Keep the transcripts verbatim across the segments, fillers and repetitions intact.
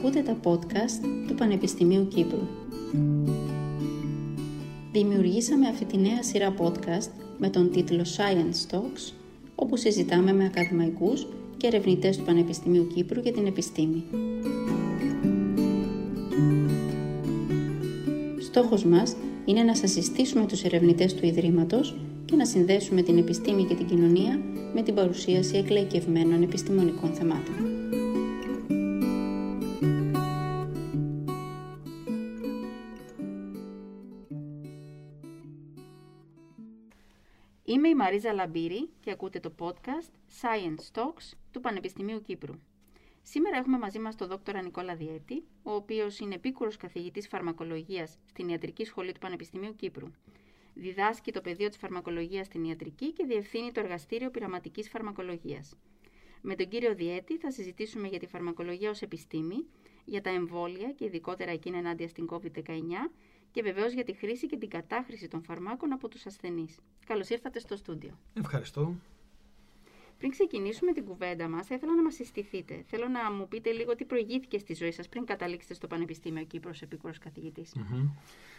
Ακούτε τα podcast του Πανεπιστημίου Κύπρου. Δημιουργήσαμε αυτή τη νέα σειρά podcast με τον τίτλο Science Talks, όπου συζητάμε με ακαδημαϊκούς και ερευνητές του Πανεπιστημίου Κύπρου για την επιστήμη. Στόχος μας είναι να σας συστήσουμε τους ερευνητές του Ιδρύματος και να συνδέσουμε την επιστήμη και την κοινωνία με την παρουσίαση εκλαϊκευμένων επιστημονικών θεμάτων. Είμαι η Μαρίζα Λαμπύρη και ακούτε το podcast Science Talks του Πανεπιστημίου Κύπρου. Σήμερα έχουμε μαζί μας τον δόκτορα Νικόλα Διέτη, ο οποίος είναι επίκουρος καθηγητής φαρμακολογίας στην Ιατρική Σχολή του Πανεπιστημίου Κύπρου. Διδάσκει το πεδίο της φαρμακολογίας στην ιατρική και διευθύνει το εργαστήριο πειραματικής φαρμακολογίας. Με τον κύριο Διέτη θα συζητήσουμε για τη φαρμακολογία ως επιστήμη, για τα εμβόλια και ειδικότερα εκείνα ενάντια στην κόβιντ δεκαεννιά και βεβαίως για τη χρήση και την κατάχρηση των φαρμάκων από τους ασθενείς. Καλώς ήρθατε στο στούντιο. Ευχαριστώ. Πριν ξεκινήσουμε την κουβέντα μας, θα ήθελα να μας συστηθείτε. Θέλω να μου πείτε λίγο τι προηγήθηκε στη ζωή σας πριν καταλήξετε στο Πανεπιστήμιο Κύπρου ως επίκουρος καθηγητής. Mm-hmm.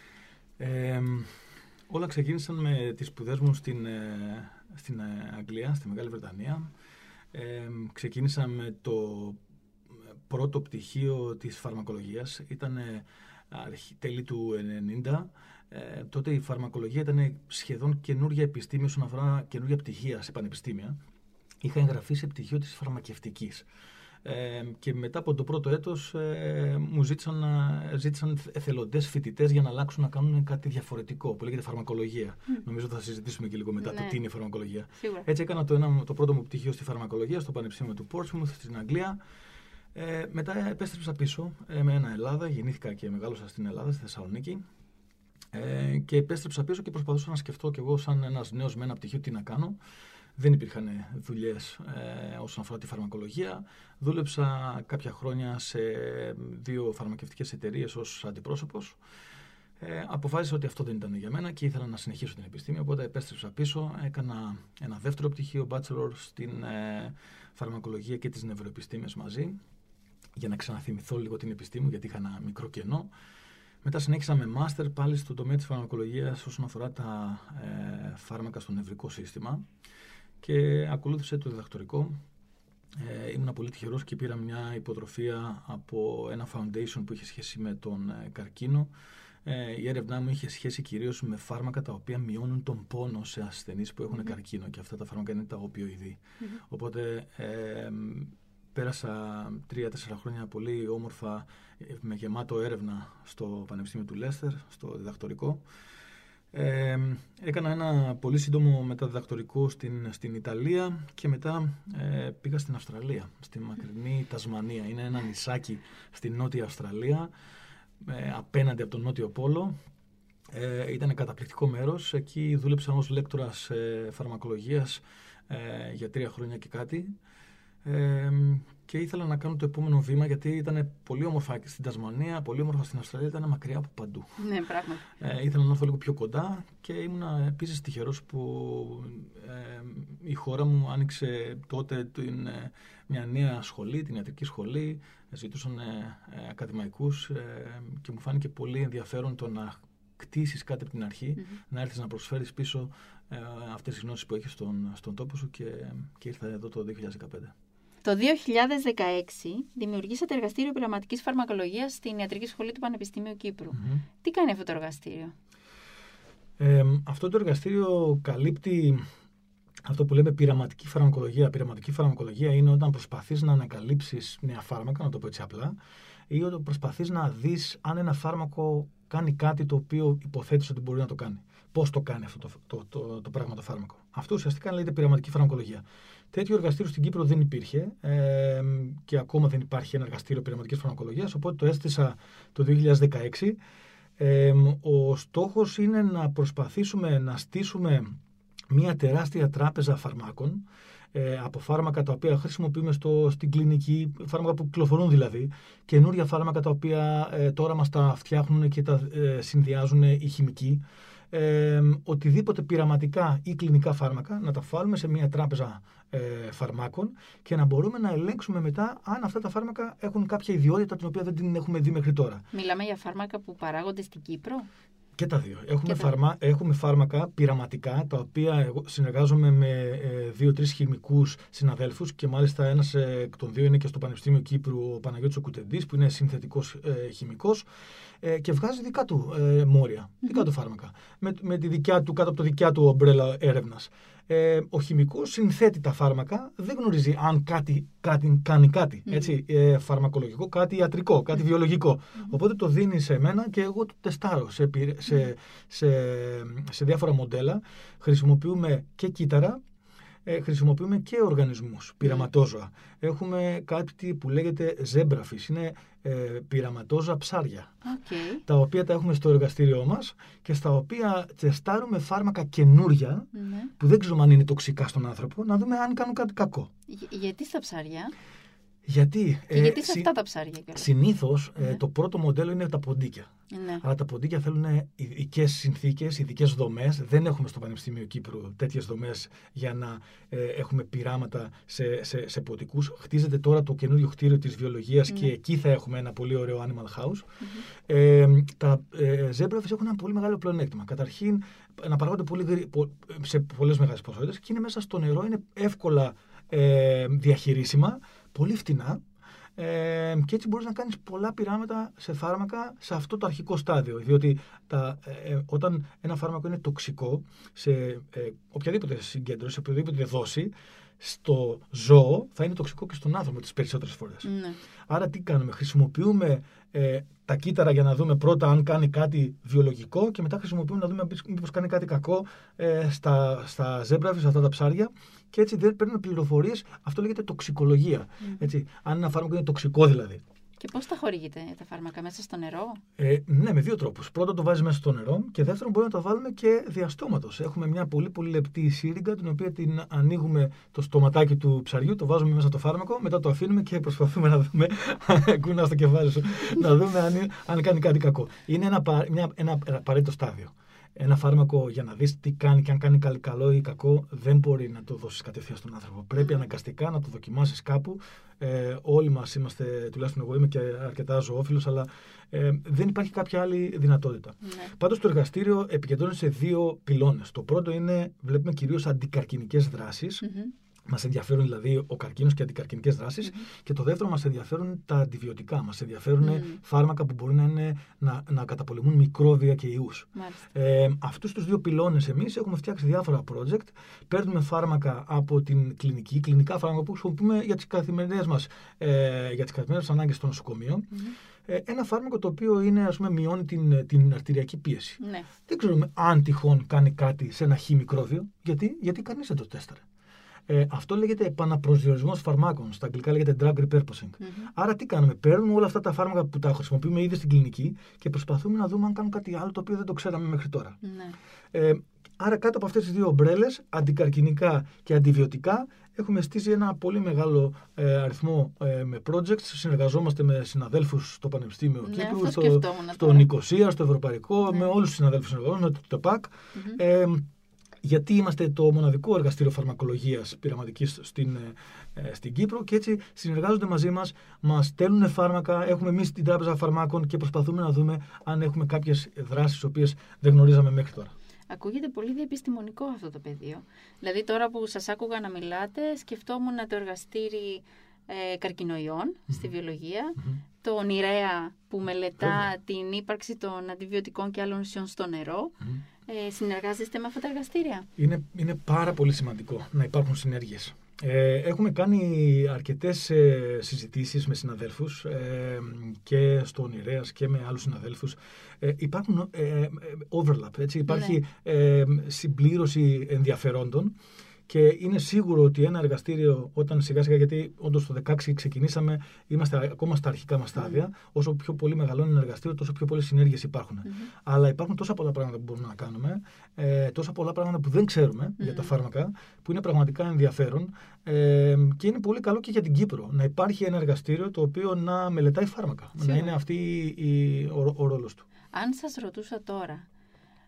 Ε, όλα ξεκίνησαν με τις σπουδές μου στην, στην Αγγλία, στη Μεγάλη Βρετανία. Ε, ξεκίνησα με το πρώτο πτυχίο της φαρμακολογίας. Ήταν τέλη του ενενήντα. Ε, τότε η φαρμακολογία ήταν σχεδόν καινούργια επιστήμη όσον αφορά καινούργια πτυχία σε πανεπιστήμια. Είχα εγγραφεί σε πτυχίο της φαρμακευτικής. Ε, και μετά από το πρώτο έτος ε, μου ζήτησαν, ζήτησαν εθελοντές φοιτητές για να αλλάξουν να κάνουν κάτι διαφορετικό που λέγεται φαρμακολογία. Mm. Νομίζω θα συζητήσουμε και λίγο μετά ναι. το τι είναι η φαρμακολογία. Σίγουρα. Έτσι έκανα το, ένα, το πρώτο μου πτυχίο στη φαρμακολογία στο Πανεπιστήμιο του Portsmouth στην Αγγλία. Ε, μετά επέστρεψα πίσω ε, με ένα Ελλάδα, γεννήθηκα και μεγάλωσα στην Ελλάδα, στη Θεσσαλονίκη. Ε, και επέστρεψα πίσω και προσπαθούσα να σκεφτώ κι εγώ, σαν ένας νέος με ένα πτυχίο, τι να κάνω. Δεν υπήρχαν δουλειές ε, όσον αφορά τη φαρμακολογία. Δούλεψα κάποια χρόνια σε δύο φαρμακευτικές εταιρείες ως αντιπρόσωπος. Ε, αποφάσισα ότι αυτό δεν ήταν για μένα και ήθελα να συνεχίσω την επιστήμη, οπότε επέστρεψα πίσω. Έκανα ένα δεύτερο πτυχίο, bachelor, στην ε, φαρμακολογία και τις νευροεπιστήμες μαζί, για να ξαναθυμηθώ λίγο την επιστήμη, γιατί είχα ένα μικρό κενό. Μετά συνέχισα με μάστερ πάλι στον τομέα της φαρμακολογίας όσον αφορά τα ε, φάρμακα στο νευρικό σύστημα και ακολούθησε το διδακτορικό. Ε, ήμουν πολύ τυχερός και πήρα μια υποτροφία από ένα foundation που είχε σχέση με τον ε, καρκίνο. Ε, η έρευνά μου είχε σχέση κυρίως με φάρμακα τα οποία μειώνουν τον πόνο σε ασθενείς που έχουν mm-hmm. καρκίνο, και αυτά τα φάρμακα είναι τα οπιοειδή. Mm-hmm. Οπότε ε, πέρασα τρία-τέσσερα χρόνια πολύ όμορφα με γεμάτο έρευνα στο Πανεπιστήμιο του Λέστερ, στο διδακτορικό. Ε, έκανα ένα πολύ σύντομο μεταδιδακτορικό στην, στην Ιταλία και μετά ε, πήγα στην Αυστραλία, στη μακρινή Τασμανία. Είναι ένα νησάκι στη Νότια Αυστραλία, ε, απέναντι από τον Νότιο Πόλο. Ε, ήταν καταπληκτικό μέρος. Εκεί δούλεψα ως λέκτορας ε, φαρμακολογίας ε, για τρία χρόνια και κάτι. Ε, και ήθελα να κάνω το επόμενο βήμα, γιατί ήταν πολύ όμορφα στην Τασμανία, πολύ όμορφα στην Αυστραλία, ήταν μακριά από παντού. Ναι, πράγματι. Ε, ήθελα να έρθω λίγο πιο κοντά και ήμουν επίσης τυχερός που ε, η χώρα μου άνοιξε τότε την, ε, μια νέα σχολή, την ιατρική σχολή. Ζητούσαν ε, ε, ακαδημαϊκούς ε, και μου φάνηκε πολύ ενδιαφέρον το να κτίσεις κάτι από την αρχή, mm-hmm. να έρθεις να προσφέρεις πίσω ε, αυτές τις γνώσεις που έχεις στον, στον τόπο σου, και, και ήρθα εδώ το δύο χιλιάδες δεκαπέντε. Το δύο χιλιάδες δεκαέξι δημιουργήσατε εργαστήριο πειραματικής φαρμακολογίας στην Ιατρική Σχολή του Πανεπιστημίου Κύπρου. Mm-hmm. Τι κάνει αυτό το εργαστήριο? Ε, αυτό το εργαστήριο καλύπτει αυτό που λέμε πειραματική φαρμακολογία. Πειραματική φαρμακολογία είναι όταν προσπαθείς να ανακαλύψεις νέα φάρμακα, να το πω έτσι απλά, ή όταν προσπαθείς να δεις αν ένα φάρμακο κάνει κάτι το οποίο υποθέτεις ότι μπορεί να το κάνει. Πώς το κάνει αυτό το, το, το, το πράγμα το φάρμακο. Αυτό ουσιαστικά λέγεται πειραματική φαρμακολογία. Τέτοιο εργαστήριο στην Κύπρο δεν υπήρχε ε, και ακόμα δεν υπάρχει ένα εργαστήριο πειραματικής φαρμακολογίας, οπότε το έστησα το δύο χιλιάδες δεκαέξι. Ε, ο στόχος είναι να προσπαθήσουμε να στήσουμε μια τεράστια τράπεζα φαρμάκων, ε, από φάρμακα τα οποία χρησιμοποιούμε στο, στην κλινική, φάρμακα που κυκλοφορούν δηλαδή, καινούρια φάρμακα τα οποία ε, τώρα μας τα φτιάχνουν και τα ε, συνδυάζουν οι χημικοί. ε, οτιδήποτε πειραματικά ή κλινικά φάρμακα να τα βάλουμε σε μια τράπεζα ε, φαρμάκων και να μπορούμε να ελέγξουμε μετά αν αυτά τα φάρμακα έχουν κάποια ιδιότητα την οποία δεν την έχουμε δει μέχρι τώρα. Μιλάμε για φάρμακα που παράγονται στην Κύπρο. Και τα δύο. Έχουμε, και φαρμα... τα... Έχουμε φάρμακα πειραματικά, τα οποία εγώ συνεργάζομαι με ε, δύο-τρεις χημικούς συναδέλφους και μάλιστα ένας ε, εκ των δύο είναι και στο Πανεπιστήμιο Κύπρου, ο Παναγιώτης ο Κουτεντής, που είναι συνθετικός ε, χημικός ε, και βγάζει δικά του ε, μόρια, mm-hmm. δικά του φάρμακα, με, με τη δικιά του, κάτω από το δικιά του ομπρέλα έρευνας. Ε, ο χημικός συνθέτει τα φάρμακα, δεν γνωρίζει αν κάτι, κάτι κάνει κάτι, mm-hmm. έτσι, ε, φαρμακολογικό, κάτι ιατρικό, κάτι mm-hmm. βιολογικό. Mm-hmm. Οπότε το δίνει σε μένα και εγώ το τεστάρω σε, σε, σε, σε διάφορα μοντέλα. Χρησιμοποιούμε και κύτταρα, ε, χρησιμοποιούμε και οργανισμούς, πειραματόζωα. Mm. Έχουμε κάτι που λέγεται zebrafish, είναι ε, πειραματόζωα ψάρια, okay. τα οποία τα έχουμε στο εργαστήριό μας και στα οποία τεστάρουμε φάρμακα καινούρια, mm. που δεν ξέρουμε αν είναι τοξικά στον άνθρωπο, να δούμε αν κάνουν κάτι κακό. Για, γιατί στα ψάρια? Γιατί, και ε, γιατί σε αυτά τα ψάρια? Συνήθως ναι. ε, το πρώτο μοντέλο είναι τα ποντίκια. Ναι. Αλλά τα ποντίκια θέλουν ειδικές συνθήκες, ειδικές δομές. Δεν έχουμε στο Πανεπιστήμιο Κύπρου τέτοιες δομές για να ε, έχουμε πειράματα σε, σε, σε ποντικούς. Χτίζεται τώρα το καινούριο κτίριο της βιολογίας ναι. και εκεί θα έχουμε ένα πολύ ωραίο animal house. Mm-hmm. Ε, τα ε, zebrafish έχουν ένα πολύ μεγάλο πλεονέκτημα. Καταρχήν, να παράγονται πολύ, σε πολλές μεγάλες ποσότητες και είναι μέσα στο νερό, είναι εύκολα ε, διαχειρίσιμα, πολύ φτηνά ε, και έτσι μπορείς να κάνεις πολλά πειράματα σε φάρμακα σε αυτό το αρχικό στάδιο. Διότι τα, ε, όταν ένα φάρμακο είναι τοξικό σε ε, οποιαδήποτε συγκέντρωση, σε οποιαδήποτε δόση, στο ζώο θα είναι τοξικό και στον άνθρωπο τις περισσότερες φορές. Ναι. Άρα τι κάνουμε? Χρησιμοποιούμε ε, τα κύτταρα για να δούμε πρώτα αν κάνει κάτι βιολογικό και μετά χρησιμοποιούμε να δούμε μήπως κάνει κάτι κακό ε, στα, στα zebrafish, αυτά τα ψάρια, και έτσι δεν παίρνουμε πληροφορίες. Αυτό λέγεται τοξικολογία. Mm. Έτσι, αν ένα φάρμακο είναι τοξικό δηλαδή. Και πώς τα χορηγείτε τα φάρμακα, μέσα στο νερό? Ε, ναι, με δύο τρόπους. Πρώτον, το βάζεις μέσα στο νερό και δεύτερον, μπορούμε να το βάλουμε και διαστόματος. Έχουμε μια πολύ πολύ λεπτή σύριγγα, την οποία την ανοίγουμε το στοματάκι του ψαριού, το βάζουμε μέσα το φάρμακο, μετά το αφήνουμε και προσπαθούμε να δούμε. Κούνα στο κεφάλι σου, να δούμε αν, αν κάνει κάτι κακό. Είναι ένα, μια, ένα απαραίτητο στάδιο. Ένα φάρμακο, για να δεις τι κάνει και αν κάνει καλό ή κακό, δεν μπορεί να το δώσεις κατευθείαν στον άνθρωπο. Πρέπει mm. αναγκαστικά να το δοκιμάσεις κάπου. Ε, όλοι μας είμαστε, τουλάχιστον εγώ είμαι και αρκετά ζωόφιλος, αλλά ε, δεν υπάρχει κάποια άλλη δυνατότητα. Mm. Πάντως το εργαστήριο επικεντρώνεται σε δύο πυλώνες. Το πρώτο είναι, βλέπουμε κυρίως αντικαρκινικές δράσεις. Mm-hmm. Μας ενδιαφέρουν δηλαδή ο καρκίνος και οι αντικαρκινικές δράσεις. Mm-hmm. Και το δεύτερο, μας ενδιαφέρουν τα αντιβιωτικά. Μας ενδιαφέρουν mm. φάρμακα που μπορούν να, είναι, να, να καταπολεμούν μικρόβια και ιούς. Ε, αυτούς τους δύο πυλώνες εμείς έχουμε φτιάξει διάφορα project. Παίρνουμε φάρμακα από την κλινική, κλινικά φάρμακα που χρησιμοποιούμε για τις καθημερινές μας, ε, για τις καθημερινές ανάγκες στο νοσοκομείο. Mm-hmm. Ε, ένα φάρμακο το οποίο είναι, ας πούμε, μειώνει την, την αρτηριακή πίεση. Mm. Δεν ξέρουμε αν τυχόν κάνει κάτι σε ένα χ μικρόβιο. Γιατί, Γιατί κανείς δεν το τέσταρε. Ε, αυτό λέγεται επαναπροσδιορισμός φαρμάκων. Στα αγγλικά λέγεται drug repurposing. Mm-hmm. Άρα τι κάνουμε? Παίρνουμε όλα αυτά τα φάρμακα που τα χρησιμοποιούμε ήδη στην κλινική και προσπαθούμε να δούμε αν κάνουν κάτι άλλο το οποίο δεν το ξέραμε μέχρι τώρα. Mm-hmm. Ε, άρα κάτω από αυτές τις δύο ομπρέλες, αντικαρκινικά και αντιβιωτικά, έχουμε στήσει ένα πολύ μεγάλο ε, αριθμό ε, με projects. Συνεργαζόμαστε με συναδέλφους στο Πανεπιστήμιο ναι, Κύπρου, στο, στο Νικοσία, στο Ευρωπαϊκό, ναι. με όλους τους συναδέλφους συνεργαζόμαστε, με το ΤΕΠΑΚ. Mm-hmm. Ε, γιατί είμαστε το μοναδικό εργαστήριο φαρμακολογίας πειραματικής στην, ε, στην Κύπρο και έτσι συνεργάζονται μαζί μας, μας στέλνουν φάρμακα, έχουμε εμείς την τράπεζα φαρμάκων και προσπαθούμε να δούμε αν έχουμε κάποιες δράσεις τις οποίες δεν γνωρίζαμε μέχρι τώρα. Ακούγεται πολύ διεπιστημονικό αυτό το πεδίο. Δηλαδή τώρα που σας άκουγα να μιλάτε, σκεφτόμουν το εργαστήρι ε, καρκινοϊών mm-hmm. στη βιολογία, mm-hmm. το νηρέα που μελετά mm-hmm. την ύπαρξη των αντιβιωτικών και άλλων ουσιών στο νερό. Mm-hmm. Ε, συνεργάζεστε με αυτά τα εργαστήρια? Είναι, είναι πάρα πολύ σημαντικό να υπάρχουν συνέργειες. Ε, έχουμε κάνει αρκετές ε, συζητήσεις με συναδέλφους ε, και στο Νηρέας και με άλλους συναδέλφους. Ε, υπάρχουν ε, overlap, έτσι, υπάρχει ναι. ε, συμπλήρωση ενδιαφερόντων. Και είναι σίγουρο ότι ένα εργαστήριο, όταν σιγά σιγά, γιατί όντως το δεκαέξι ξεκινήσαμε, είμαστε ακόμα στα αρχικά μας στάδια, mm-hmm. όσο πιο πολύ μεγαλώνει ένα εργαστήριο, τόσο πιο πολλές συνέργειες υπάρχουν. Mm-hmm. Αλλά υπάρχουν τόσα πολλά πράγματα που μπορούμε να κάνουμε, ε, τόσα πολλά πράγματα που δεν ξέρουμε mm-hmm. για τα φάρμακα, που είναι πραγματικά ενδιαφέρον ε, και είναι πολύ καλό και για την Κύπρο να υπάρχει ένα εργαστήριο το οποίο να μελετάει φάρμακα, Σίγουρα. να είναι αυτή η, ο, ο ρόλος του. Αν σας ρωτούσα τώρα,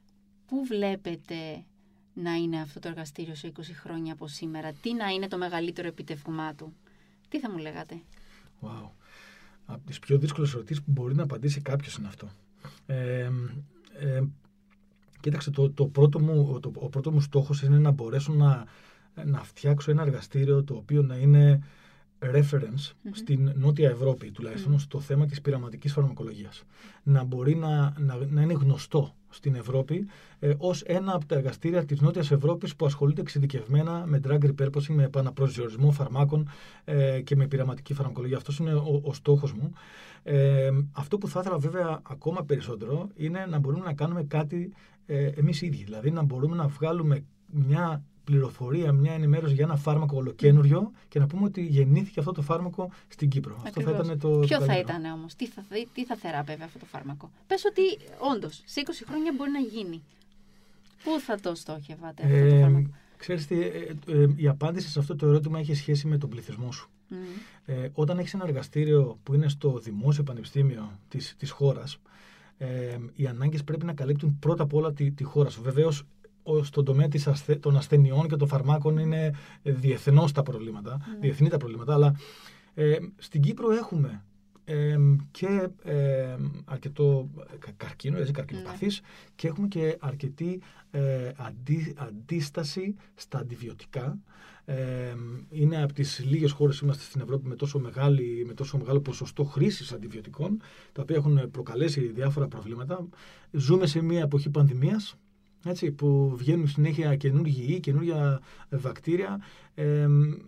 πού βλέπετε να είναι αυτό το εργαστήριο σε είκοσι χρόνια από σήμερα? Τι να είναι το μεγαλύτερο επιτεύγμά του? Τι θα μου λέγατε? Wow. Από τις πιο δύσκολες ερωτήσεις που μπορεί να απαντήσει κάποιος είναι αυτό. Ε, ε, κοίταξε, το, το πρώτο μου, το, ο πρώτος μου στόχος είναι να μπορέσω να, να φτιάξω ένα εργαστήριο το οποίο να είναι reference mm-hmm. στην Νότια Ευρώπη, τουλάχιστον mm-hmm. στο θέμα της πειραματικής φαρμακολογίας. Να μπορεί να, να, να είναι γνωστό στην Ευρώπη ε, ως ένα από τα εργαστήρια της Νότιας Ευρώπης που ασχολείται εξειδικευμένα με drug repurposing, με επαναπροσδιορισμό φαρμάκων ε, και με πειραματική φαρμακολογία. Αυτός είναι ο, ο στόχος μου. Ε, αυτό που θα ήθελα βέβαια ακόμα περισσότερο είναι να μπορούμε να κάνουμε κάτι ε, εμείς ίδιοι. Δηλαδή να μπορούμε να βγάλουμε μια πληροφορία, μια ενημέρωση για ένα φάρμακο ολοκένουργιο και να πούμε ότι γεννήθηκε αυτό το φάρμακο στην Κύπρο. Ακριβώς. Αυτό θα ήταν το. Ποιο το θα ήταν όμως, τι θα, τι θα θεράπευε αυτό το φάρμακο? Πες ότι όντως σε είκοσι χρόνια μπορεί να γίνει. Πού θα το στόχευατε αυτό ε, το φάρμακο? Ξέρεις τι, ε, ε, η απάντηση σε αυτό το ερώτημα έχει σχέση με τον πληθυσμό σου. Mm. Ε, όταν έχεις ένα εργαστήριο που είναι στο δημόσιο πανεπιστήμιο της, της χώρας, ε, οι ανάγκες πρέπει να καλύπτουν πρώτα απ' όλα τη, τη χώρα σου. Βεβαίως, στον τομέα της ασθε... των ασθενειών και των φαρμάκων είναι διεθνώς τα προβλήματα, mm. διεθνή τα προβλήματα, αλλά ε, στην Κύπρο έχουμε ε, και ε, αρκετό καρκίνο, έτσι, καρκινοπαθείς, mm. και έχουμε και αρκετή ε, αντί... αντίσταση στα αντιβιωτικά. Ε, είναι από τις λίγες χώρες είμαστε στην Ευρώπη με τόσο, μεγάλη, με τόσο μεγάλο ποσοστό χρήσης αντιβιωτικών, τα οποία έχουν προκαλέσει διάφορα προβλήματα. Ζούμε σε μια εποχή πανδημίας, έτσι, που βγαίνουν συνέχεια καινούργιοι ιοί, καινούργια βακτήρια. Ε,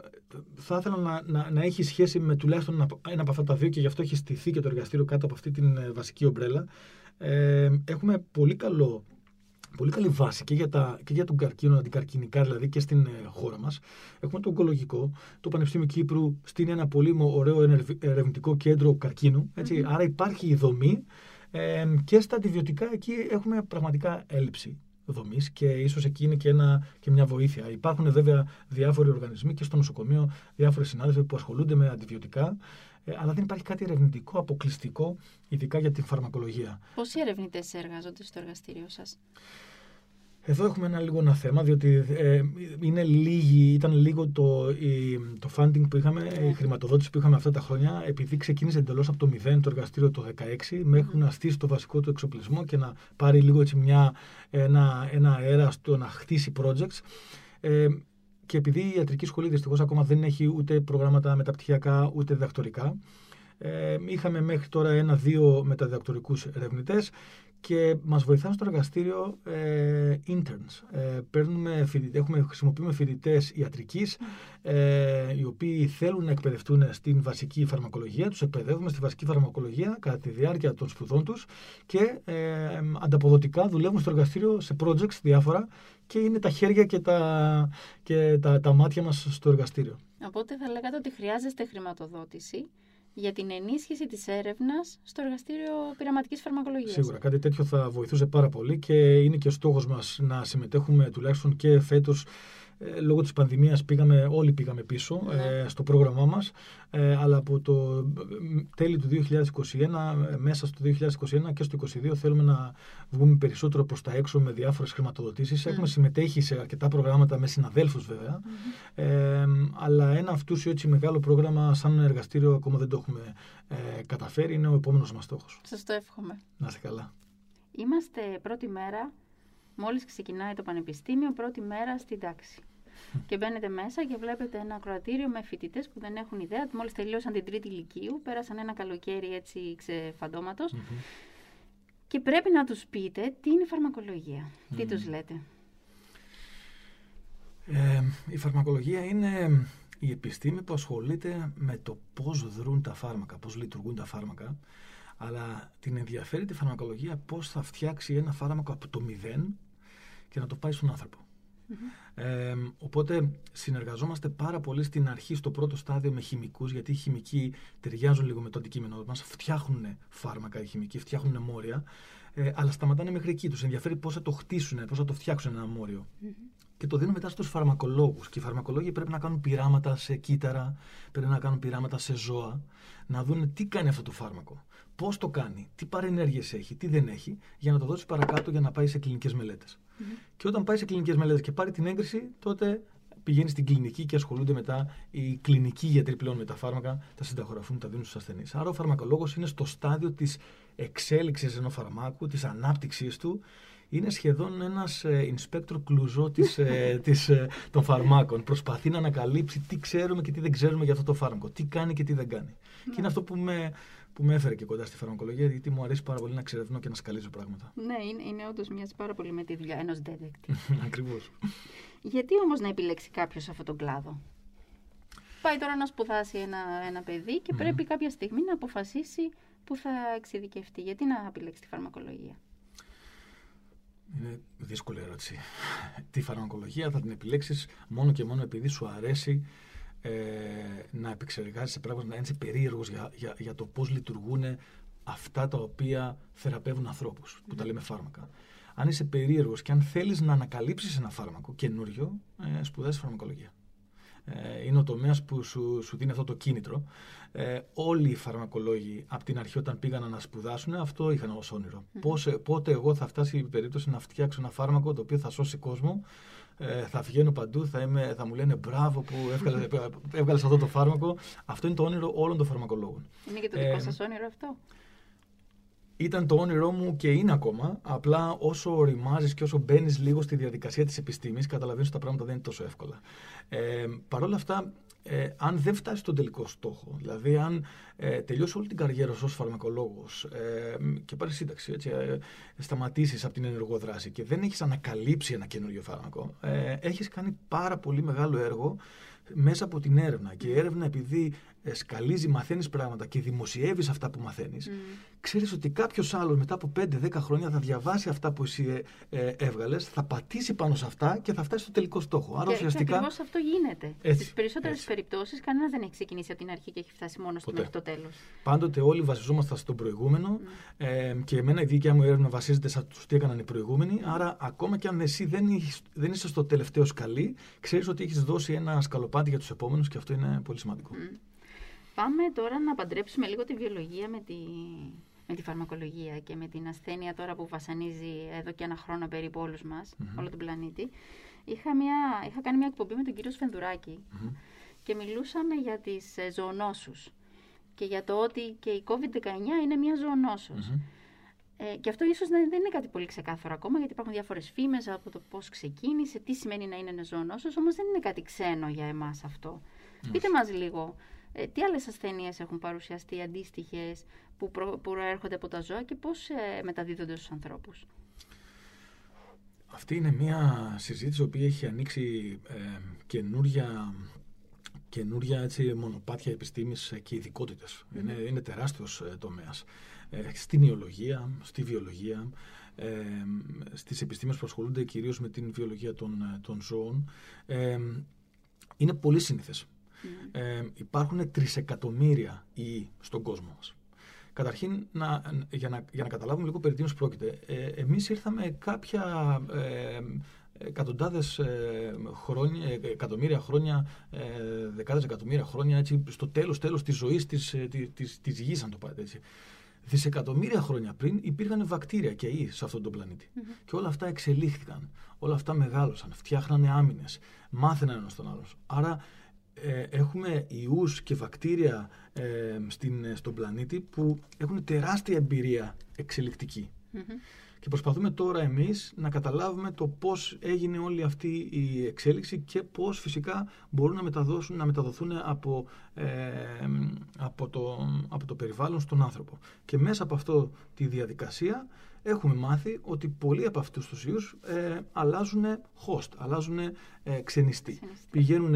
θα ήθελα να, να, να έχει σχέση με τουλάχιστον ένα, ένα από αυτά τα δύο και γι' αυτό έχει στηθεί και το εργαστήριο κάτω από αυτή την βασική ομπρέλα. Ε, έχουμε πολύ, καλό, πολύ καλή βάση και για, τα, και για τον καρκίνο, αντικαρκινικά δηλαδή και στην ε, χώρα μας. Έχουμε το ογκολογικό, το Πανεπιστήμιο Κύπρου στείνει ένα πολύ ωραίο ερευνητικό κέντρο καρκίνου. Έτσι, mm-hmm. Άρα υπάρχει η δομή ε, και στα αντιβιωτικά εκεί έχουμε πραγματικά έλλειψη δομής και ίσως εκεί είναι και, ένα, και μια βοήθεια. Υπάρχουν βέβαια διάφοροι οργανισμοί και στο νοσοκομείο διάφοροι συνάδελφοι που ασχολούνται με αντιβιωτικά, ε, αλλά δεν υπάρχει κάτι ερευνητικό, αποκλειστικό, ειδικά για την φαρμακολογία. Πόσοι ερευνητές εργάζονται στο εργαστήριο σας? Εδώ έχουμε ένα λίγο ένα θέμα, διότι ε, είναι λίγη, ήταν λίγο το, η, το funding που είχαμε, yeah. η χρηματοδότηση που είχαμε αυτά τα χρόνια, επειδή ξεκίνησε εντελώς από το μηδέν το εργαστήριο το δεκαέξι, μέχρι mm. να στήσει το βασικό του εξοπλισμό και να πάρει λίγο έτσι μια, ένα, ένα αέρα στο να χτίσει projects. Ε, και επειδή η ιατρική σχολή δυστυχώς ακόμα δεν έχει ούτε προγράμματα μεταπτυχιακά ούτε διδακτορικά, ε, είχαμε μέχρι τώρα ένα-δύο μεταδιδακτορικούς ερευνητές και μας βοηθάνε στο εργαστήριο ε, interns. Ε, παίρνουμε, έχουμε, χρησιμοποιούμε φοιτητές ιατρικής ε, οι οποίοι θέλουν να εκπαιδευτούν στην βασική φαρμακολογία. Τους εκπαιδεύουμε στη βασική φαρμακολογία κατά τη διάρκεια των σπουδών τους και ε, ανταποδοτικά δουλεύουν στο εργαστήριο σε projects διάφορα και είναι τα χέρια και τα, και τα, τα μάτια μας στο εργαστήριο. Οπότε θα λέγατε ότι χρειάζεστε χρηματοδότηση για την ενίσχυση της έρευνας στο εργαστήριο πειραματικής φαρμακολογίας. Σίγουρα, κάτι τέτοιο θα βοηθούσε πάρα πολύ και είναι και στόχος μας να συμμετέχουμε τουλάχιστον και φέτος. Ε, λόγω της πανδημίας πήγαμε, όλοι πήγαμε πίσω mm. ε, στο πρόγραμμά μας, ε, αλλά από το τέλη του δύο χιλιάδες είκοσι ένα, μέσα στο δύο χιλιάδες είκοσι ένα και στο είκοσι δύο θέλουμε να βγούμε περισσότερο προς τα έξω με διάφορες χρηματοδοτήσεις. Mm. Έχουμε συμμετέχει σε αρκετά προγράμματα με συναδέλφους βέβαια, mm. ε, αλλά ένα αυτούσιο έτσι μεγάλο πρόγραμμα σαν εργαστήριο ακόμα δεν το έχουμε ε, καταφέρει, είναι ο επόμενος μας στόχος. Σας το εύχομαι. Να είστε καλά. Είμαστε πρώτη μέρα, μόλις ξεκινάει το πανεπιστήμιο, πρώτη μέρα στην τάξη. Και μπαίνετε μέσα και βλέπετε ένα ακροατήριο με φοιτητές που δεν έχουν ιδέα, μόλις τελείωσαν την τρίτη λυκείου, πέρασαν ένα καλοκαίρι έτσι ξεφαντώματος mm-hmm. και πρέπει να τους πείτε τι είναι η φαρμακολογία. Mm. Τι τους λέτε? Ε, η φαρμακολογία είναι η επιστήμη που ασχολείται με το πώς δρούν τα φάρμακα, πώς λειτουργούν τα φάρμακα, αλλά την ενδιαφέρει τη φαρμακολογία πώς θα φτιάξει ένα φάρμακο από το μηδέν και να το πάει στον άνθρωπο. Mm-hmm. Ε, οπότε συνεργαζόμαστε πάρα πολύ στην αρχή, στο πρώτο στάδιο με χημικούς, γιατί οι χημικοί ταιριάζουν λίγο με το αντικείμενο μας, φτιάχνουν φάρμακα οι χημικοί, φτιάχνουν μόρια, ε, αλλά σταματάνε μέχρι εκεί. Τους ενδιαφέρει πώς θα το χτίσουν, πώς θα το φτιάξουν ένα μόριο. Mm-hmm. και το δίνω μετά στους φαρμακολόγους. Και οι φαρμακολόγοι πρέπει να κάνουν πειράματα σε κύτταρα, πρέπει να κάνουν πειράματα σε ζώα, να δουν τι κάνει αυτό το φάρμακο, πώς το κάνει, τι παρενέργειες έχει, τι δεν έχει, για να το δώσει παρακάτω για να πάει σε κλινικές μελέτες. Mm-hmm. Και όταν πάει σε κλινικές μελέτες και πάρει την έγκριση, τότε πηγαίνει στην κλινική και ασχολούνται μετά οι κλινικοί γιατροί πλέον με τα φάρμακα, τα συνταγογραφούν, τα δίνουν στους ασθενείς. Άρα ο φαρμακολόγος είναι στο στάδιο της εξέλιξης ενός φαρμάκου, της ανάπτυξής του. Είναι σχεδόν ένας ε, inspector Clouseau της, ε, της, ε, των φαρμάκων. Προσπαθεί να ανακαλύψει τι ξέρουμε και τι δεν ξέρουμε για αυτό το φάρμακο, τι κάνει και τι δεν κάνει. Yeah. Και είναι αυτό που με, που με έφερε και κοντά στη φαρμακολογία, γιατί μου αρέσει πάρα πολύ να εξερευνώ και να σκαλίζω πράγματα. Ναι, είναι, είναι όντως μοιάζει πάρα πολύ με τη δουλειά ενός detective. Ακριβώς. Γιατί όμως να επιλέξει κάποιος αυτόν τον κλάδο? Πάει τώρα να σπουδάσει ένα, ένα παιδί και mm-hmm. πρέπει κάποια στιγμή να αποφασίσει που θα εξειδικευτεί. Γιατί να επιλέξει τη φαρμακολογία? Είναι δύσκολη ερώτηση. Τη φαρμακολογία θα την επιλέξεις μόνο και μόνο επειδή σου αρέσει ε, να επεξεργάζεσαι πράγματα, να είσαι περίεργος για, για, για το πώς λειτουργούν αυτά τα οποία θεραπεύουν ανθρώπους, που mm-hmm. τα λέμε φάρμακα. Αν είσαι περίεργος και αν θέλεις να ανακαλύψεις ένα φάρμακο καινούριο, ε, σπουδάζεις φαρμακολογία. Ε, είναι ο τομέας που σου, σου δίνει αυτό το κίνητρο. Ε, όλοι οι φαρμακολόγοι από την αρχή όταν πήγαν να σπουδάσουν αυτό είχαν ως όνειρο. Mm-hmm. Πώς, πότε εγώ θα φτάσει η περίπτωση να φτιάξω ένα φάρμακο το οποίο θα σώσει κόσμο, ε, θα βγαίνω παντού, θα, είμαι, θα μου λένε μπράβο που έβγαλες, έβγαλες αυτό το φάρμακο. Αυτό είναι το όνειρο όλων των φαρμακολόγων. Είναι και το δικό ε, σας όνειρο αυτό? Ήταν το όνειρό μου και είναι ακόμα. Απλά όσο οριμάζεις και όσο μπαίνεις λίγο στη διαδικασία της επιστήμης, καταλαβαίνεις ότι τα πράγματα δεν είναι τόσο εύκολα. Ε, Παρ' όλα αυτά, ε, αν δεν φτάσεις στον τελικό στόχο, δηλαδή αν ε, τελειώσεις όλη την καριέρα σου ως φαρμακολόγος ε, και πάρεις σύνταξη, έτσι, ε, σταματήσεις από την ενεργό δράση και δεν έχεις ανακαλύψει ένα καινούριο φάρμακο, ε, έχεις κάνει πάρα πολύ μεγάλο έργο μέσα από την έρευνα. Και η έρευνα, επειδή σκαλίζει, μαθαίνεις πράγματα και δημοσιεύεις αυτά που μαθαίνεις, mm. ξέρεις ότι κάποιος άλλος μετά από πέντε δέκα χρόνια θα διαβάσει αυτά που εσύ ε, έβγαλες, θα πατήσει πάνω σε αυτά και θα φτάσει στο τελικό στόχο. Άρα, και, ουσιαστικά... και ακριβώς αυτό γίνεται. Έτσι, στις περισσότερες έτσι. περιπτώσεις κανένας δεν έχει ξεκινήσει από την αρχή και έχει φτάσει μόνος του μέχρι το τέλος. Πάντοτε όλοι βασιζόμαστε στον προηγούμενο mm. ε, και εμένα η δικιά μου έρευνα βασίζεται σε τι έκαναν οι προηγούμενοι. Mm. Άρα, ακόμα και αν εσύ δεν, έχεις, δεν είσαι στο τελευταίο σκαλί, ξέρεις ότι έχεις δώσει ένα σκαλοπάτι για τους επόμενους και αυτό είναι πολύ σημαντικό. Mm. Πάμε τώρα να παντρέψουμε λίγο τη βιολογία με τη, με τη φαρμακολογία και με την ασθένεια τώρα που βασανίζει εδώ και ένα χρόνο περίπου όλους μας, mm-hmm. όλο τον πλανήτη. Είχα, μια, είχα κάνει μια εκπομπή με τον κύριο Σφενδουράκη mm-hmm. και μιλούσαμε για τις ε, ζωονόσους και για το ότι και η κόβιντ δεκαεννιά είναι μια ζωονόσος. Mm-hmm. Ε, και αυτό ίσως δεν είναι κάτι πολύ ξεκάθαρο ακόμα, γιατί υπάρχουν διάφορες φήμες από το πώς ξεκίνησε, τι σημαίνει να είναι ένα ζωονόσος, όμως δεν είναι κάτι ξένο για εμάς αυτό. Mm-hmm. Πείτε μας λίγο. Ε, τι άλλες ασθένειες έχουν παρουσιαστεί αντίστοιχες που, προ, που προέρχονται από τα ζώα και πώς ε, μεταδίδονται στους ανθρώπους? Αυτή είναι μια συζήτηση που έχει ανοίξει ε, καινούρια, καινούρια έτσι, μονοπάτια επιστήμης και ειδικότητες. Mm-hmm. Είναι, είναι τεράστιος ε, τομέας. Ε, στην ιολογία, στη βιολογία, ε, στις επιστήμες που ασχολούνται κυρίως με την βιολογία των, των ζώων. Ε, είναι πολύ σύνηθες. Mm. Ε, υπάρχουν τρισεκατομμύρια ιοί στον κόσμο μας. Καταρχήν, να, για, να, για να καταλάβουμε λίγο περί τίνος πρόκειται, ε, εμείς ήρθαμε κάποια ε, εκατοντάδες ε, χρόνια, εκατομμύρια χρόνια, ε, δεκάδες εκατομμύρια χρόνια, έτσι, στο τέλος, τέλος της ζωής της, της, της γης, αν το πάτε έτσι. Δισεκατομμύρια χρόνια πριν υπήρχαν βακτήρια και ιοί σε αυτόν τον πλανήτη. Mm-hmm. Και όλα αυτά εξελίχθηκαν, όλα αυτά μεγάλωσαν, φτιάχνανε άμυνες, μάθαιναν ένας τον άλλον. Άρα, Ε, έχουμε ιούς και βακτήρια ε, στην, στον πλανήτη που έχουν τεράστια εμπειρία εξελικτική. Mm-hmm. Και προσπαθούμε τώρα εμείς να καταλάβουμε το πώς έγινε όλη αυτή η εξέλιξη και πώς φυσικά μπορούν να, μεταδώσουν, να μεταδοθούν από, ε, από, το, από το περιβάλλον στον άνθρωπο. Και μέσα από αυτό τη διαδικασία έχουμε μάθει ότι πολλοί από αυτούς τους ιούς ε, αλλάζουν host, αλλάζουν ε, ξενιστή. Πηγαίνουν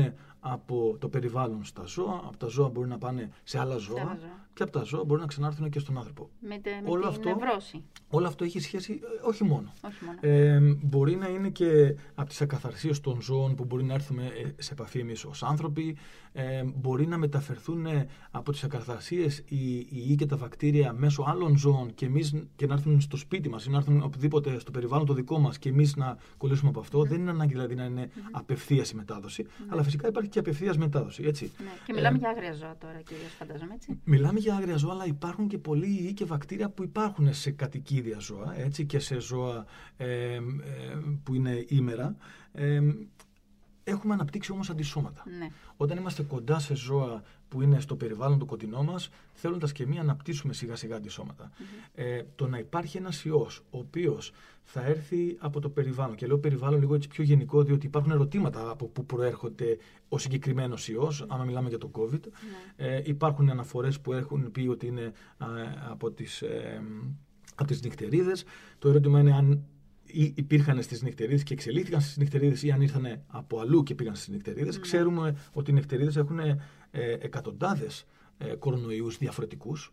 από το περιβάλλον στα ζώα, από τα ζώα μπορεί να πάνε σε άλλα ζώα, σε άλλα ζώα. Και από τα ζώα μπορεί να ξανάρθουν και στον άνθρωπο. Με, τε, με την αυτό, νευρώση. Όλο αυτό έχει σχέση, όχι μόνο. Όχι μόνο. Ε, μπορεί να είναι και από τις ακαθαρσίες των ζώων που μπορεί να έρθουμε σε επαφή εμείς ως άνθρωποι. Ε, μπορεί να μεταφερθούν από τις ακαθαρσίες οι ιοί και τα βακτήρια μέσω άλλων ζώων και, εμείς, και να έρθουν στο σπίτι μας ή να έρθουν οπουδήποτε στο περιβάλλον το δικό μας και εμείς να κολλήσουμε από αυτό. Mm. Δεν είναι ανάγκη δηλαδή να είναι mm. απευθείας η μετάδοση, mm. αλλά φυσικά υπάρχει και απευθείας μετάδοση. Έτσι. Ναι. Και μιλάμε ε, για άγρια ζώα τώρα κυρίως, φαντάζομαι, έτσι. Μιλάμε για άγρια ζώα, αλλά υπάρχουν και πολλοί ιοί και βακτήρια που υπάρχουν σε κατοικίδια ζώα, έτσι, και σε ζώα ε, ε, που είναι ήμερα. Ε, Έχουμε αναπτύξει όμως αντισώματα. Ναι. Όταν είμαστε κοντά σε ζώα που είναι στο περιβάλλον το κοντινό μας, θέλοντας και εμείς αναπτύσσουμε σιγά σιγά αντισώματα. Mm-hmm. Ε, το να υπάρχει ένας ιός, ο οποίος θα έρθει από το περιβάλλον, και λέω περιβάλλον λίγο έτσι πιο γενικό, διότι υπάρχουν ερωτήματα από πού προέρχεται ο συγκεκριμένος ιός, mm-hmm. άμα μιλάμε για το COVID. Mm-hmm. Ε, υπάρχουν αναφορές που έχουν πει ότι είναι α, από τις, ε, από τις νυχτερίδες. Το ερώτημα είναι αν ή υπήρχαν στις νυχτερίδες και εξελίχθηκαν στις νυχτερίδες ή αν ήρθαν από αλλού και πήγαν στις νυχτερίδες. Mm. Ξέρουμε ότι οι νυχτερίδες έχουν ε, εκατοντάδες ε, κορονοϊούς διαφορετικούς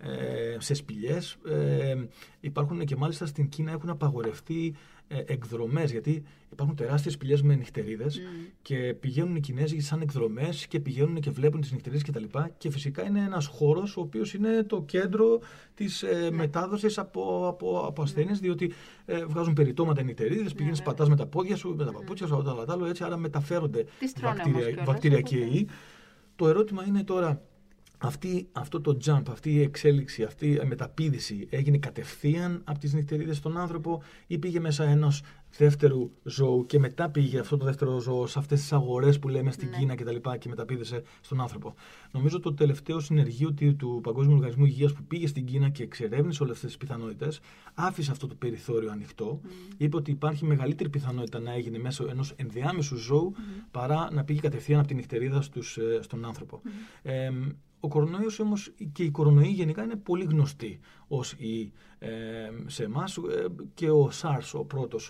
ε, σε σπηλιές. Ε, υπάρχουν και μάλιστα στην Κίνα έχουν απαγορευτεί ε, εκδρομές, γιατί υπάρχουν τεράστιες σπηλιές με νυχτερίδες mm. και πηγαίνουν οι Κινέζοι σαν εκδρομές και πηγαίνουν και βλέπουν τις νυχτερίδες κτλ. Και, και φυσικά είναι ένας χώρος ο οποίος είναι το κέντρο της ε, mm. μετάδοσης από, από, από ασθένειες, mm. διότι ε, βγάζουν περιτώματα οι νυχτερίδες, πηγαίνεις mm. πατάς με τα πόδια σου, με τα παπούτσια σου, όλα τα άλλο, έτσι, άρα μεταφέρονται βακτήρια, βακτήρια και ιοί. Το ερώτημα είναι τώρα, Αυτή, αυτό το jump, αυτή η εξέλιξη, αυτή η μεταπήδηση έγινε κατευθείαν από τις νυχτερίδες στον άνθρωπο ή πήγε μέσα ενός δεύτερου ζώου και μετά πήγε αυτό το δεύτερο ζώο σε αυτές τις αγορές που λέμε στην ναι. Κίνα και τα λοιπά και μεταπήδησε στον άνθρωπο. Νομίζω το τελευταίο συνεργείο του Παγκόσμιου Οργανισμού Υγείας που πήγε στην Κίνα και εξερεύνησε όλες αυτές τις πιθανότητες, άφησε αυτό το περιθώριο ανοιχτό, mm. είπε ότι υπάρχει μεγαλύτερη πιθανότητα να έγινε μέσω ενός ενδιάμεσου ζώου mm. παρά να πήγε κατευθείαν από τη νυχτερίδα στους, στον άνθρωπο. Mm. Ε, Ο κορονοϊός όμως και οι κορονοϊοί γενικά είναι πολύ γνωστοί ως η, ε, σε εμάς ε, και ο SARS ο πρώτος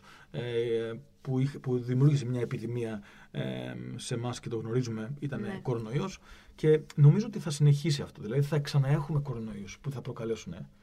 ε, που, είχε, που δημιούργησε μια επιδημία ε, σε εμάς και το γνωρίζουμε ήταν ναι. κορονοϊός και νομίζω ότι θα συνεχίσει αυτό, δηλαδή θα ξαναέχουμε κορονοϊούς που θα προκαλέσουν ε,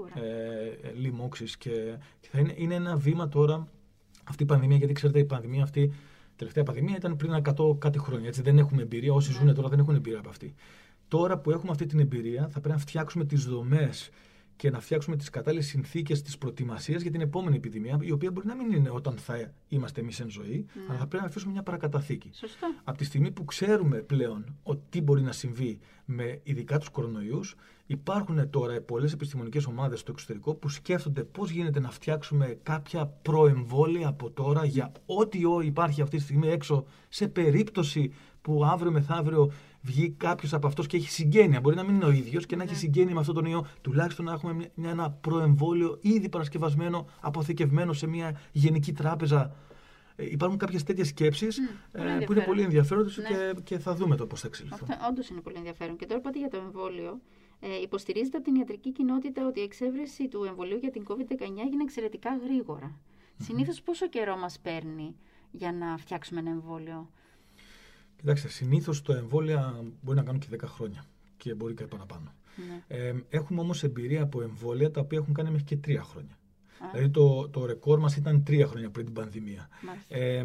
ε, ε, λοιμώξεις και, και θα είναι, είναι ένα βήμα τώρα αυτή η πανδημία, γιατί ξέρετε η πανδημία αυτή, η τελευταία πανδημία ήταν πριν εκατό κάτι χρόνια, έτσι δεν έχουμε εμπειρία, όσοι ναι. ζουν τώρα δεν έχουν εμπειρία από αυτή. Τώρα που έχουμε αυτή την εμπειρία, θα πρέπει να φτιάξουμε τις δομές και να φτιάξουμε τις κατάλληλες συνθήκες της προετοιμασίας για την επόμενη επιδημία, η οποία μπορεί να μην είναι όταν θα είμαστε εμείς εν ζωή, mm. αλλά θα πρέπει να αφήσουμε μια παρακαταθήκη. Σωστό. Από τη στιγμή που ξέρουμε πλέον ότι τι μπορεί να συμβεί με ειδικά τους κορονοϊούς, υπάρχουν τώρα πολλές επιστημονικές ομάδες στο εξωτερικό που σκέφτονται πώς γίνεται να φτιάξουμε κάποια προεμβόλια από τώρα για ό,τι υπάρχει αυτή τη στιγμή έξω, σε περίπτωση που αύριο μεθαύριο βγει κάποιος από αυτός και έχει συγγένεια. Μπορεί να μην είναι ο ίδιος και να έχει συγγένεια με αυτόν τον ιό. Τουλάχιστον να έχουμε μια, ένα προεμβόλιο ήδη παρασκευασμένο, αποθηκευμένο σε μια γενική τράπεζα. Ε, υπάρχουν κάποιες τέτοιες σκέψεις mm, ε, που είναι πολύ ενδιαφέροντες ναι. και, και θα δούμε το πώς θα εξελιχθούν. Αυτό όντως είναι πολύ ενδιαφέρον. Και τώρα πάτε για το εμβόλιο. Ε, υποστηρίζεται από την ιατρική κοινότητα ότι η εξέβρεση του εμβολίου για την κόβιντ δεκαεννιά έγινε εξαιρετικά γρήγορα. Mm-hmm. Συνήθως πόσο καιρό μας παίρνει για να φτιάξουμε ένα εμβόλιο? Κοιτάξτε, συνήθως το εμβόλια μπορεί να κάνουν και δέκα χρόνια και μπορεί και παραπάνω. Ναι. Ε, έχουμε όμως εμπειρία από εμβόλια τα οποία έχουν κάνει μέχρι και τρία χρόνια. Α. Δηλαδή το, το ρεκόρ μας ήταν τρία χρόνια πριν την πανδημία. Ε,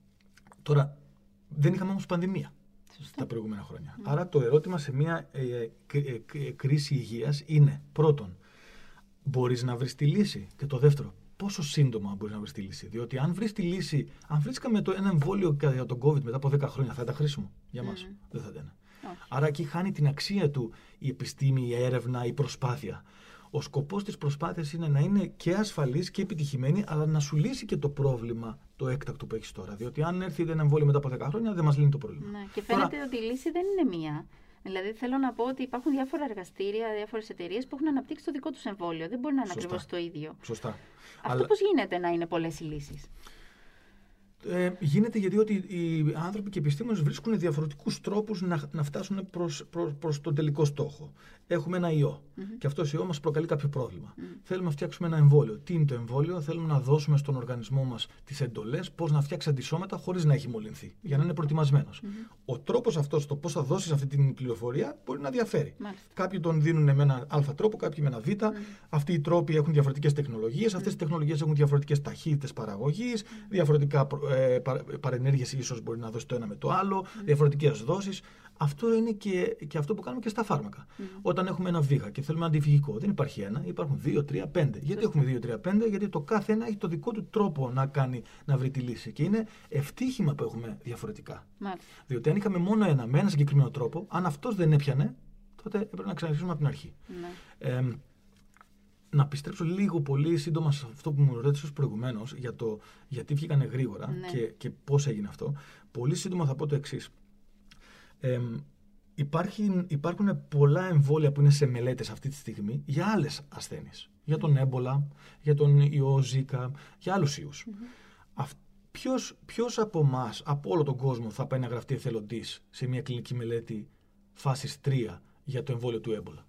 τώρα δεν είχαμε όμως πανδημία Σωστή. τα προηγούμενα χρόνια. Ναι. Άρα το ερώτημα σε μια ε, ε, ε, ε, κρίση υγείας είναι πρώτον, μπορείς να βρεις τη λύση, και το δεύτερο, πόσο σύντομα μπορεί να βρει τη λύση? Διότι αν βρει τη λύση, αν βρίσκαμε το, ένα εμβόλιο για τον COVID μετά από δέκα χρόνια, θα ήταν χρήσιμο για μας? Mm. Δεν θα ήταν. Oh. Άρα εκεί χάνει την αξία του η επιστήμη, η έρευνα, η προσπάθεια. Ο σκοπός της προσπάθειας είναι να είναι και ασφαλής και επιτυχημένη, αλλά να σου λύσει και το πρόβλημα το έκτακτο που έχεις τώρα. Διότι αν έρθει ένα εμβόλιο μετά από δέκα χρόνια, δεν μας λύνει το πρόβλημα. Ναι, και φαίνεται τώρα ότι η λύση δεν είναι μία. Δηλαδή, θέλω να πω ότι υπάρχουν διάφορα εργαστήρια, διάφορες εταιρείες που έχουν αναπτύξει το δικό τους εμβόλιο. Δεν μπορεί να είναι ακριβώς το ίδιο. Σωστά. Αυτό Αλλά... πώς γίνεται να είναι πολλές οι λύσεις? Ε, γίνεται γιατί ότι οι άνθρωποι και οι επιστήμονες βρίσκουν διαφορετικούς τρόπους να, να φτάσουν προς, προς, προς τον τελικό στόχο. Έχουμε ένα ιό mm-hmm. και αυτός ο ιό μας προκαλεί κάποιο πρόβλημα. Mm-hmm. Θέλουμε να φτιάξουμε ένα εμβόλιο. Τι είναι το εμβόλιο? Θέλουμε να δώσουμε στον οργανισμό μας τις εντολές πώς να φτιάξει αντισώματα χωρίς να έχει μολυνθεί, για να είναι προετοιμασμένος. Mm-hmm. Ο τρόπος αυτός, το πώς θα δώσεις αυτή την πληροφορία, μπορεί να διαφέρει. Mm-hmm. Κάποιοι τον δίνουν με έναν α τρόπο, κάποιοι με ένα β. Mm-hmm. Αυτοί οι τρόποι έχουν διαφορετικές τεχνολογίες, αυτές οι τεχνολογίες έχουν διαφορετικές ταχύτητες παραγωγής, mm-hmm. διαφορετικά ε, παρα, παρενέργειες ίσως μπορεί να δώσει το ένα με το άλλο, mm-hmm. διαφορετικές δόσεις. Αυτό είναι και, και αυτό που κάνουμε και στα φάρμακα. Mm. Όταν έχουμε ένα βήχα και θέλουμε αντιβηχικό, δεν υπάρχει ένα, υπάρχουν δύο, τρία, πέντε. Γιατί Φωστά. έχουμε δύο, τρία, πέντε? Γιατί το κάθε ένα έχει το δικό του τρόπο να κάνει, να βρει τη λύση. Και είναι ευτύχημα που έχουμε διαφορετικά. Μάλιστα. Διότι αν είχαμε μόνο ένα με ένα συγκεκριμένο τρόπο, αν αυτός δεν έπιανε, τότε έπρεπε να ξαναρχίσουμε από την αρχή. Ναι. Ε, να επιστρέψω λίγο πολύ σύντομα σε αυτό που μου ρώτησες προηγουμένως για το γιατί βγήκανε γρήγορα ναι. και, και πώς έγινε αυτό. Πολύ σύντομα θα πω το εξής. Ε, υπάρχει, υπάρχουν πολλά εμβόλια που είναι σε μελέτες αυτή τη στιγμή για άλλες ασθένειες. Για τον έμπολα, για τον ιό Ζίκα, για άλλους ιούς. Mm-hmm. Ποιος, ποιος από εμάς, από όλο τον κόσμο θα πάει να γραφτεί εθελοντής σε μια κλινική μελέτη φάσης τρία για το εμβόλιο του έμπολα?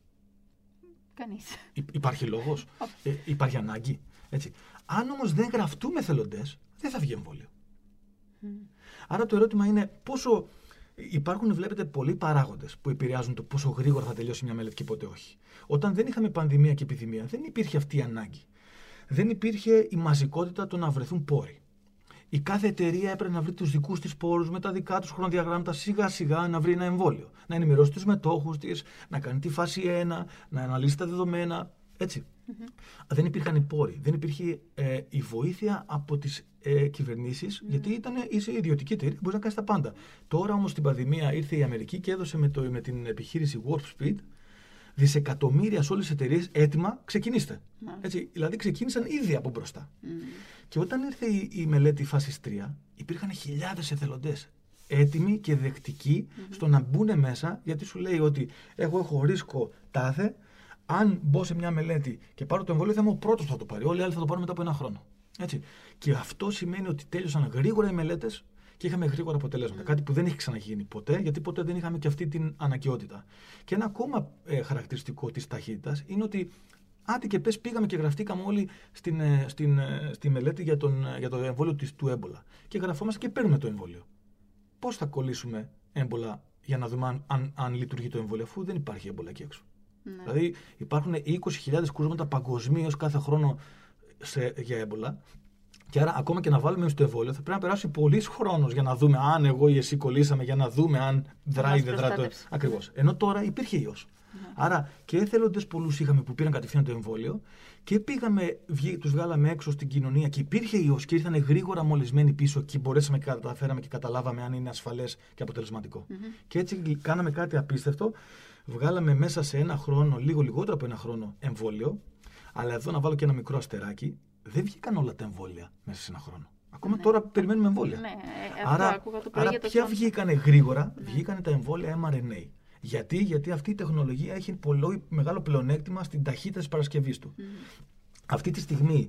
Κανείς. Υ, υπάρχει λόγος, ε, υπάρχει ανάγκη. Έτσι. Αν όμως δεν γραφτούμε εθελοντές, δεν θα βγει εμβόλιο. Mm. Άρα το ερώτημα είναι πόσο... Υπάρχουν, βλέπετε, πολλοί παράγοντες που επηρεάζουν το πόσο γρήγορα θα τελειώσει μια μελέτη και πότε όχι. Όταν δεν είχαμε πανδημία και επιδημία, δεν υπήρχε αυτή η ανάγκη. Δεν υπήρχε η μαζικότητα το να βρεθούν πόροι. Η κάθε εταιρεία έπρεπε να βρει τους δικούς της πόρους με τα δικά τους χρονοδιαγράμματα, σιγά σιγά να βρει ένα εμβόλιο. Να ενημερώσει τους μετόχους της, να κάνει τη φάση ένα, να αναλύσει τα δεδομένα. Έτσι. Mm-hmm. Δεν υπήρχαν οι πόροι, δεν υπήρχε ε, η βοήθεια από τις ε, κυβερνήσεις, mm-hmm. γιατί ήταν, είσαι ιδιωτική εταιρεία, μπορείς να κάνεις τα πάντα. Τώρα όμως στην πανδημία ήρθε η Αμερική και έδωσε με, το, με την επιχείρηση Warp Speed δισεκατομμύρια σε όλες τις εταιρείες έτοιμα, ξεκινήστε. Mm-hmm. Έτσι, δηλαδή ξεκίνησαν ήδη από μπροστά. Mm-hmm. Και όταν ήρθε η, η μελέτη φάσης τρία, υπήρχαν χιλιάδες εθελοντές έτοιμοι και δεκτικοί mm-hmm. στο να μπουν μέσα, γιατί σου λέει ότι εγώ έχω ρίσκο τάθε. Αν μπω σε μια μελέτη και πάρω το εμβόλιο, θα είμαι ο πρώτος που θα το πάρει. Όλοι οι άλλοι θα το πάρουν μετά από ένα χρόνο. Έτσι. Και αυτό σημαίνει ότι τέλειωσαν γρήγορα οι μελέτες και είχαμε γρήγορα αποτελέσματα. Mm. Κάτι που δεν έχει ξαναγίνει ποτέ, γιατί ποτέ δεν είχαμε και αυτή την αναγκαιότητα. Και ένα ακόμα ε, χαρακτηριστικό της ταχύτητας είναι ότι, άντε και πες, πήγαμε και γραφτήκαμε όλοι στην, ε, στην, ε, στη μελέτη για, τον, ε, για το εμβόλιο της, του έμπολα. Και γραφόμαστε και παίρνουμε το εμβόλιο. Πώς θα κολλήσουμε έμπολα για να δούμε αν, αν, αν λειτουργεί το εμβόλιο, αφού δεν υπάρχει έμπολα εκεί έξω? Ναι. Δηλαδή υπάρχουν είκοσι χιλιάδες κρούσματα παγκοσμίως κάθε χρόνο σε, για έμπολα. Και άρα, ακόμα και να βάλουμε στο εμβόλιο, θα πρέπει να περάσει πολύς χρόνος για να δούμε αν εγώ ή εσύ κολλήσαμε, για να δούμε αν δράει ή δεν δράει το. Ακριβώς. Ενώ τώρα υπήρχε ιός. Ναι. Άρα και εθελοντές πολλούς είχαμε που πήραν κατευθείαν το εμβόλιο και πήγαμε, τους βγάλαμε έξω στην κοινωνία και υπήρχε ιός και ήρθαν γρήγορα μολυσμένοι πίσω και μπορέσαμε και καταφέραμε και καταλάβαμε αν είναι ασφαλές και αποτελεσματικό. Mm-hmm. Και έτσι κάναμε κάτι απίστευτο. Βγάλαμε μέσα σε ένα χρόνο, λίγο λιγότερο από ένα χρόνο, εμβόλιο. Αλλά εδώ να βάλω και ένα μικρό αστεράκι. Δεν βγήκαν όλα τα εμβόλια μέσα σε ένα χρόνο. Ακόμα ναι. τώρα περιμένουμε εμβόλια. Ναι, άρα, άρα ποια βγήκανε γρήγορα? Ναι. Βγήκανε τα εμβόλια εμ αρ εν έι. Γιατί? Γιατί αυτή η τεχνολογία έχει πολύ μεγάλο πλεονέκτημα στην ταχύτητα της παρασκευής του. Mm. Αυτή τη στιγμή,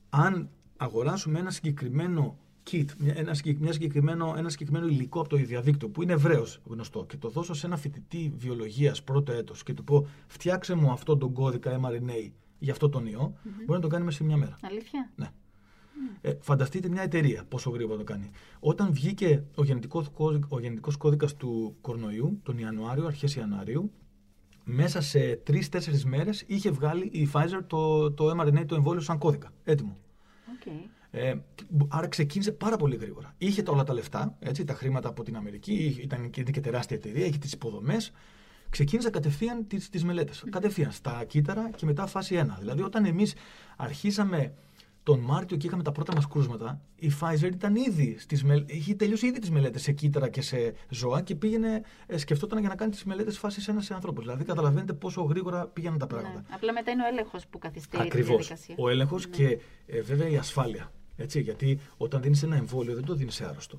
αν αγοράσουμε ένα συγκεκριμένο kit, ένα, μια συγκεκριμένο, ένα συγκεκριμένο υλικό από το διαδίκτυο που είναι ευρέως γνωστό και το δώσω σε ένα φοιτητή βιολογίας πρώτο έτος και του πω φτιάξε μου αυτόν τον κώδικα εμ αρ εν έι για αυτό τον ιό, mm-hmm. μπορεί να το κάνει μέσα σε μια μέρα. Αλήθεια? Ναι. Mm. Ε, φανταστείτε μια εταιρεία πόσο γρήγορα το κάνει. Όταν βγήκε ο γενετικός, ο γενετικός κώδικας του κορονοϊού τον Ιανουάριο, αρχές Ιανουαρίου, μέσα σε τρεις τέσσερις μέρες είχε βγάλει η Pfizer το, το εμ αρ εν έι, το εμβόλιο σαν κώδικα, έτοιμο. Okay. Ε, άρα ξεκίνησε πάρα πολύ γρήγορα. Είχε όλα τα λεφτά, έτσι, τα χρήματα από την Αμερική, ήταν και, και τεράστια εταιρεία, είχε τις υποδομές. Ξεκίνησε κατευθείαν τις, τις μελέτες. Mm. Κατευθείαν στα κύτταρα και μετά φάση ένα. Δηλαδή, όταν εμείς αρχίσαμε τον Μάρτιο και είχαμε τα πρώτα μας κρούσματα, η Pfizer ήταν ήδη στις μελ... είχε τελειώσει ήδη τις μελέτες σε κύτταρα και σε ζώα και πήγαινε, σκεφτόταν για να κάνει τις μελέτες φάσης ένα σε ανθρώπους. Δηλαδή, καταλαβαίνετε πόσο γρήγορα πήγαιναν τα πράγματα. Ναι. Απλά μετά είναι ο έλεγχος που καθυστερεί Ακριβώς. τη διαδικασία. Ο έλεγχος ναι. και ε, βέβαια η ασφάλεια. Έτσι, γιατί όταν δίνεις ένα εμβόλιο δεν το δίνεις σε άρρωστο.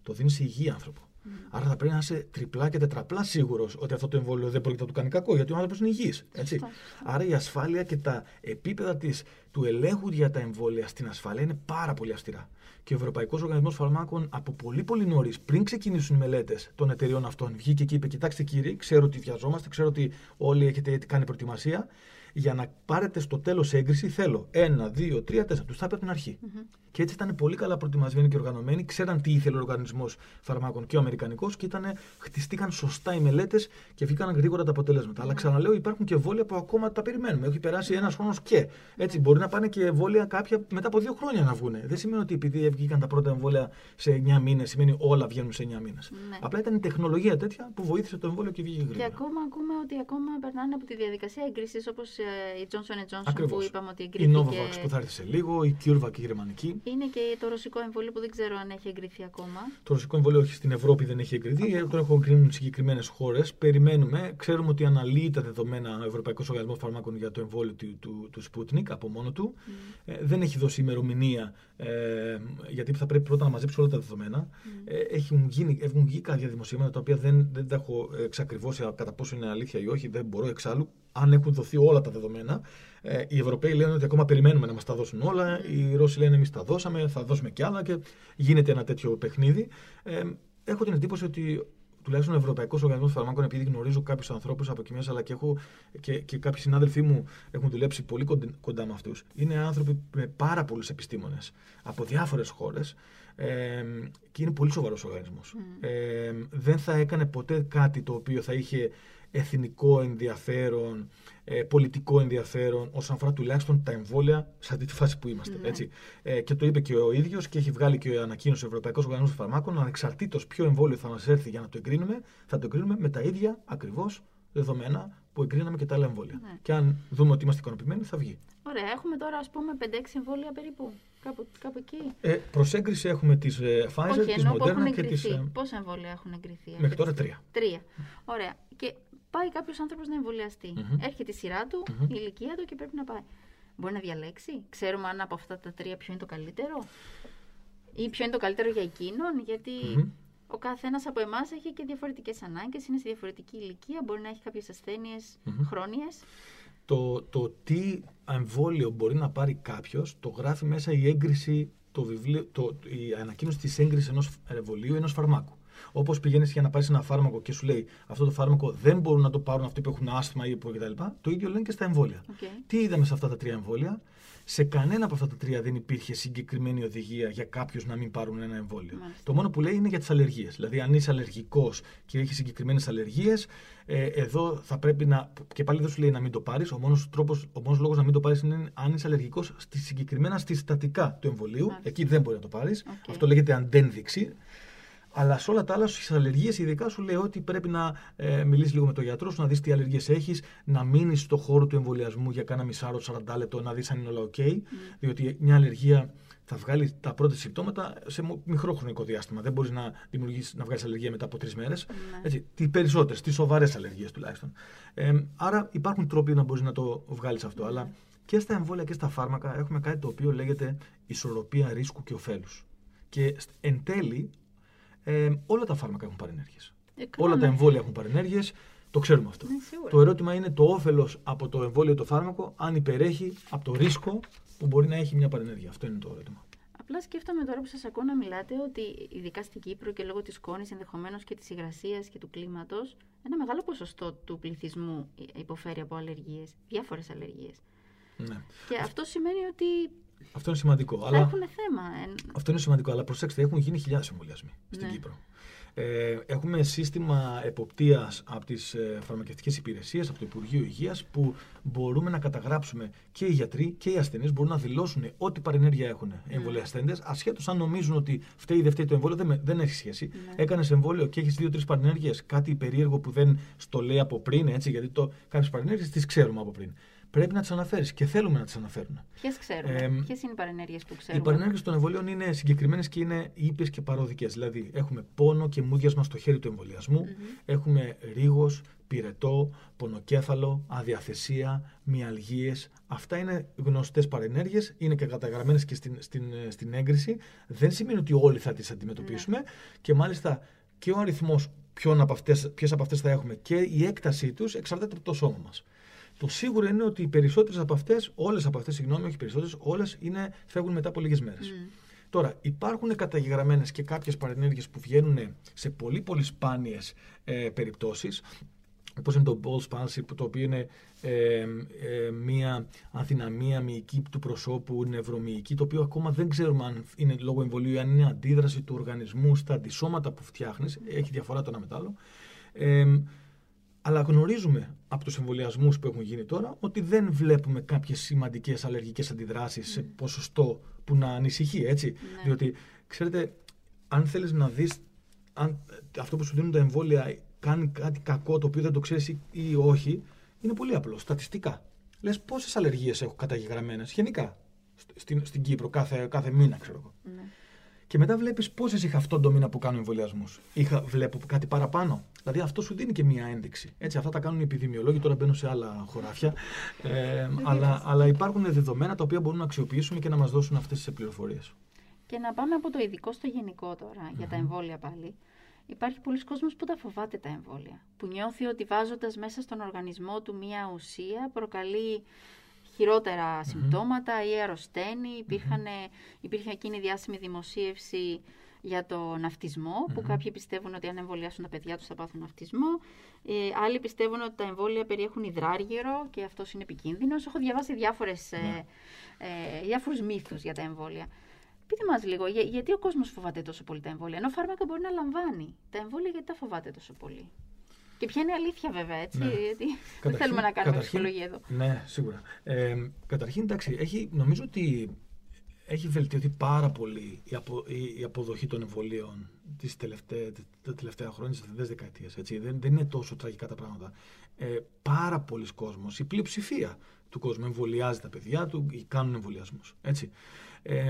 Το δίνει σε υγιή άνθρωπο. Mm. Άρα θα πρέπει να είσαι τριπλά και τετραπλά σίγουρος ότι αυτό το εμβόλιο δεν πρόκειται να του κάνει κακό, γιατί ο άνθρωπος είναι υγιής. Έτσι. Άρα η ασφάλεια και τα επίπεδα της, του ελέγχου για τα εμβόλια στην ασφάλεια είναι πάρα πολύ αυστηρά. Και ο Ευρωπαϊκός Οργανισμός Φαρμάκων από πολύ πολύ νωρίς, πριν ξεκινήσουν οι μελέτες των εταιριών αυτών, βγήκε και είπε: κοιτάξτε κύριοι, ξέρω ότι βιαζόμαστε, ξέρω ότι όλοι έχετε κάνει προετοιμασία. Για να πάρετε στο τέλος έγκριση, θέλω ένα, δύο, τρία, τέσσερα. Τους τα είπε από την αρχή. Mm-hmm. Και έτσι ήταν πολύ καλά προετοιμασμένοι και οργανωμένοι, ξέραν τι ήθελε ο Οργανισμός Φαρμάκων και ο Αμερικανικός και ήτανε, χτιστήκαν σωστά οι μελέτες και βγήκαν γρήγορα τα αποτελέσματα. Mm-hmm. Αλλά ξαναλέω, υπάρχουν και εμβόλια που ακόμα τα περιμένουμε. Έχει περάσει ένας χρόνος και. Έτσι, μπορεί να πάνε και εμβόλια κάποια μετά από δύο χρόνια να βγουν. Δεν σημαίνει ότι επειδή βγήκαν τα πρώτα εμβόλια σε εννιά μήνες, σημαίνει όλα βγαίνουν σε εννιά μήνες. Mm-hmm. Απλά ήταν η τεχνολογία τέτοια που βοήθησε το εμβόλιο και βγήκε γρήγορα. Και ακόμα ακούμε ότι ακόμα περνάνε από τη διαδικασία έγκρισης, όπως η Johnson εντ Johnson. Ακριβώς. Που είπαμε ότι εγκρίθηκε. Η Novavax που θα έρθει σε λίγο, η CureVac η γερμανική. Είναι και το ρωσικό εμβόλιο που δεν ξέρω αν έχει εγκριθεί ακόμα. Το ρωσικό εμβόλιο όχι, στην Ευρώπη δεν έχει εγκριθεί. Okay. Το έχουν εγκρίνει συγκεκριμένες χώρες. Περιμένουμε. Ξέρουμε ότι αναλύει τα δεδομένα ο Ευρωπαϊκός Οργανισμός Φαρμάκων για το εμβόλιο του, του, του Sputnik από μόνο του. Mm. Ε, δεν έχει δώσει ημερομηνία, ε, γιατί θα πρέπει πρώτα να μαζέψει όλα τα δεδομένα. Mm. Ε, έχουν, γίνει, έχουν γίνει κάποια δημοσίευματα τα οποία δεν, δεν τα έχω εξακριβώσει κατά πόσο είναι αλήθεια ή όχι. Δεν μπορώ εξάλλου. Αν έχουν δοθεί όλα τα δεδομένα. Ε, οι Ευρωπαίοι λένε ότι ακόμα περιμένουμε να μας τα δώσουν όλα. Οι Ρώσοι λένε εμείς τα δώσαμε, θα δώσουμε κι άλλα και γίνεται ένα τέτοιο παιχνίδι. Ε, έχω την εντύπωση ότι τουλάχιστον ο Ευρωπαϊκός Οργανισμός Φαρμάκων, επειδή γνωρίζω κάποιους ανθρώπους από εκεί μέσα, αλλά και, έχω, και, και κάποιοι συνάδελφοί μου έχουν δουλέψει πολύ κοντά, κοντά με αυτούς, είναι άνθρωποι με πάρα πολλούς επιστήμονες από διάφορες χώρες. Ε, και είναι πολύ σοβαρός οργανισμός. Mm. Ε, δεν θα έκανε ποτέ κάτι το οποίο θα είχε εθνικό ενδιαφέρον, ε, πολιτικό ενδιαφέρον, όσον αφορά τουλάχιστον τα εμβόλια σε αυτή τη φάση που είμαστε. Mm. Έτσι. Ε, και το είπε και ο ίδιος και έχει βγάλει και ανακοίνωση ο Ευρωπαϊκός Οργανισμός Φαρμάκων, ανεξαρτήτως ποιο εμβόλιο θα μας έρθει για να το εγκρίνουμε, θα το εγκρίνουμε με τα ίδια ακριβώς δεδομένα που εγκρίναμε και τα άλλα εμβόλια. Mm. Και αν δούμε ότι είμαστε ικανοποιημένοι, θα βγει. Ωραία, έχουμε τώρα ας πούμε πέντε έξι εμβόλια περίπου. Κάπου, κάπου εκεί. Ε, προς έγκριση έχουμε τις ε, Pfizer, όχι, τις Moderna και τις. Ε, πόσα εμβόλια έχουν εγκριθεί? Μέχρι τώρα τρία. Τρία. Ωραία. Και πάει κάποιος άνθρωπος να εμβολιαστεί. Mm-hmm. Έρχεται η σειρά του, mm-hmm. η ηλικία του και πρέπει να πάει. Μπορεί να διαλέξει. Ξέρουμε αν από αυτά τα τρία ποιο είναι το καλύτερο. Ή ποιο είναι το καλύτερο για εκείνον. Γιατί mm-hmm. ο καθένας από εμάς έχει και διαφορετικές ανάγκες, είναι σε διαφορετική ηλικία, μπορεί να έχει κάποιες ασθένειες mm-hmm. χρόνιες. Το, το τι εμβόλιο μπορεί να πάρει κάποιος, το γράφει μέσα η έγκριση, το βιβλίο, το, η ανακοίνωση της έγκρισης ενός εμβολίου ή ενός φαρμάκου. Όπως πηγαίνεις για να πάρεις ένα φάρμακο και σου λέει αυτό το φάρμακο δεν μπορούν να το πάρουν αυτοί που έχουν άσθμα ή που κτλ. Το ίδιο λένε και στα εμβόλια. Okay. Τι είδαμε σε αυτά τα τρία εμβόλια? Σε κανένα από αυτά τα τρία δεν υπήρχε συγκεκριμένη οδηγία για κάποιους να μην πάρουν ένα εμβόλιο. Μάλιστα. Το μόνο που λέει είναι για τις αλλεργίες. Δηλαδή, αν είσαι αλλεργικός και έχεις συγκεκριμένες αλλεργίες, ε, εδώ θα πρέπει να. Και πάλι δεν σου λέει να μην το πάρεις. Ο μόνος τρόπος, ο μόνος λόγος να μην το πάρεις είναι αν είσαι αλλεργικός στη συγκεκριμένα στη συστατικά του εμβολίου. Μάλιστα. Εκεί δεν μπορεί να το πάρεις. Okay. Αυτό λέγεται αντένδειξη. Αλλά σε όλα τα άλλα, στις αλλεργίες, ειδικά σου λέει ότι πρέπει να ε, μιλήσεις λίγο με τον γιατρό σου, να δεις τι αλλεργίες έχεις, να μείνεις στο χώρο του εμβολιασμού για κάνα μισάρο, σαράντα λεπτό, να δεις αν είναι όλα OK. Mm. Διότι μια αλλεργία θα βγάλει τα πρώτα συμπτώματα σε μικρό χρονικό διάστημα. Δεν μπορείς να, να βγάλεις αλλεργία μετά από τρεις μέρες. Mm. Έτσι, τι περισσότερες, τι σοβαρές αλλεργίες τουλάχιστον. Ε, άρα υπάρχουν τρόποι να μπορείς να το βγάλεις αυτό. Mm. Αλλά και στα εμβόλια και στα φάρμακα έχουμε κάτι το οποίο λέγεται ισορροπία ρίσκου και ωφέλους. Και εν τέλει, Ε, όλα τα φάρμακα έχουν παρενέργειες. Ε, όλα τα εμβόλια έχουν παρενέργειες. Το ξέρουμε αυτό. Ναι, το ερώτημα είναι το όφελος από το εμβόλιο το φάρμακο, αν υπερέχει από το ρίσκο που μπορεί να έχει μια παρενέργεια. Αυτό είναι το ερώτημα. Απλά σκέφτομαι τώρα που σας ακούω να μιλάτε ότι ειδικά στην Κύπρο και λόγω της σκόνης, ενδεχομένως και της υγρασίας και του κλίματος, ένα μεγάλο ποσοστό του πληθυσμού υποφέρει από αλλεργίες, διάφορες αλλεργίες. Ναι. Και αυτό σημαίνει ότι. Αυτό είναι σημαντικό. Θα αλλά... έχουν θέμα. Αυτό είναι σημαντικό, αλλά προσέξτε, έχουν γίνει χιλιάδες εμβολιασμοί στην ναι. Κύπρο. Ε, έχουμε σύστημα εποπτείας από τις ε, φαρμακευτικές υπηρεσίες, από το Υπουργείο Υγείας, που μπορούμε να καταγράψουμε και οι γιατροί και οι ασθενείς μπορούν να δηλώσουν ό,τι παρενέργεια έχουν οι εμβολιαστέντες, ασχέτως αν νομίζουν ότι φταίει ή δεν φταίει το εμβόλιο, δεν, δεν έχει σχέση. Ναι. Έκανες εμβόλιο και έχεις δύο-τρεις παρενέργειες, κάτι περίεργο που δεν στο λέει από πριν, έτσι, γιατί κάποιες παρενέργειες τις ξέρουμε από πριν. Πρέπει να τις αναφέρεις και θέλουμε να τις αναφέρουμε. Ποιες ξέρουμε, ε, ποιες είναι οι παρενέργειες που ξέρουμε? Οι παρενέργειες των εμβολίων είναι συγκεκριμένες και είναι ήπιες και παροδικές. Δηλαδή, έχουμε πόνο και μούδιασμα στο χέρι του εμβολιασμού, mm-hmm. έχουμε ρίγος, πυρετό, πονοκέφαλο, αδιαθεσία, μυαλγίες. Αυτά είναι γνωστές παρενέργειες, είναι και καταγραμμένες και στην, στην, στην έγκριση. Δεν σημαίνει ότι όλοι θα τις αντιμετωπίσουμε, ναι. Και μάλιστα και ο αριθμός ποιες από αυτές, ποιες από αυτές θα έχουμε και η έκτασή τους εξαρτάται από το σώμα μας. Το σίγουρο είναι ότι οι περισσότερες από αυτές, όλες από αυτές, συγγνώμη, όχι περισσότερες, όλες είναι, φεύγουν μετά από λίγες μέρες. Mm. Τώρα, υπάρχουν καταγεγραμμένες και κάποιες παρενέργειες που βγαίνουν σε πολύ πολύ σπάνιες ε, περιπτώσεις, όπως είναι το Bell's palsy, το οποίο είναι ε, ε, μια αδυναμία μυϊκή του προσώπου, νευρομυϊκή, το οποίο ακόμα δεν ξέρουμε αν είναι λόγω εμβολίου ή αν είναι αντίδραση του οργανισμού στα αντισώματα που φτιάχνεις, έχει διαφορά το ένα με το άλλο. Ε, αλλά γνωρίζουμε από τους εμβολιασμούς που έχουν γίνει τώρα ότι δεν βλέπουμε κάποιες σημαντικές αλλεργικές αντιδράσεις mm. σε ποσοστό που να ανησυχεί, έτσι. Ναι. Διότι, ξέρετε, αν θέλεις να δεις αν αυτό που σου δίνουν τα εμβόλια κάνει κάτι κακό το οποίο δεν το ξέρεις ή, ή όχι, είναι πολύ απλό, στατιστικά. Λες πόσες αλλεργίες έχω καταγεγραμμένες γενικά στην, στην Κύπρο κάθε, κάθε μήνα, ξέρω εγώ. Ναι. Και μετά βλέπεις πόσες είχα αυτόν τον μήνα που κάνω εμβολιασμούς. Είχα, βλέπω κάτι παραπάνω. Δηλαδή αυτό σου δίνει και μία ένδειξη. Έτσι, αυτά τα κάνουν οι επιδημιολόγοι, τώρα μπαίνω σε άλλα χωράφια. Ε, αλλά, αλλά υπάρχουν δεδομένα τα οποία μπορούν να αξιοποιήσουμε και να μας δώσουν αυτές τις πληροφορίες. Και να πάμε από το ειδικό στο γενικό τώρα, για mm-hmm. τα εμβόλια πάλι. Υπάρχει πολλοί κόσμος που τα φοβάται τα εμβόλια. Που νιώθει ότι βάζοντας μέσα στον οργανισμό του μία ουσία προκαλεί χειρότερα mm-hmm. συμπτώματα ή αρρωσταίνει. Υπήρχαν, mm-hmm. Υπήρχε εκείνη η διάσημη δημοσίευση για το ναυτισμό, mm-hmm. που κάποιοι πιστεύουν ότι αν εμβολιάσουν τα παιδιά τους θα πάθουν ναυτισμό. Ε, άλλοι πιστεύουν ότι τα εμβόλια περιέχουν υδράργυρο και αυτός είναι επικίνδυνος. Έχω διαβάσει διάφορες, mm-hmm. ε, ε, διάφορους μύθους για τα εμβόλια. Πείτε μας λίγο, για, γιατί ο κόσμος φοβάται τόσο πολύ τα εμβόλια, ενώ φάρμακα μπορεί να λαμβάνει. Τα εμβόλια γιατί τα φοβάται τόσο πολύ. Και ποια είναι η αλήθεια βέβαια, έτσι, ναι. γιατί δεν θέλουμε να κάνουμε ψυχολογία εδώ. Ναι, σίγουρα. Ε, καταρχήν, εντάξει, έχει, νομίζω ότι έχει βελτιωθεί πάρα πολύ η, απο, η, η αποδοχή των εμβολίων τις τελευταί, τα τελευταία χρόνια, τις τελευταίες δεκαετίες. Έτσι. Δεν, δεν είναι τόσο τραγικά τα πράγματα. Ε, πάρα πολλοί κόσμος, η πλειοψηφία του κόσμου εμβολιάζει τα παιδιά του ή κάνουν εμβολιασμούς. Έτσι. Ε,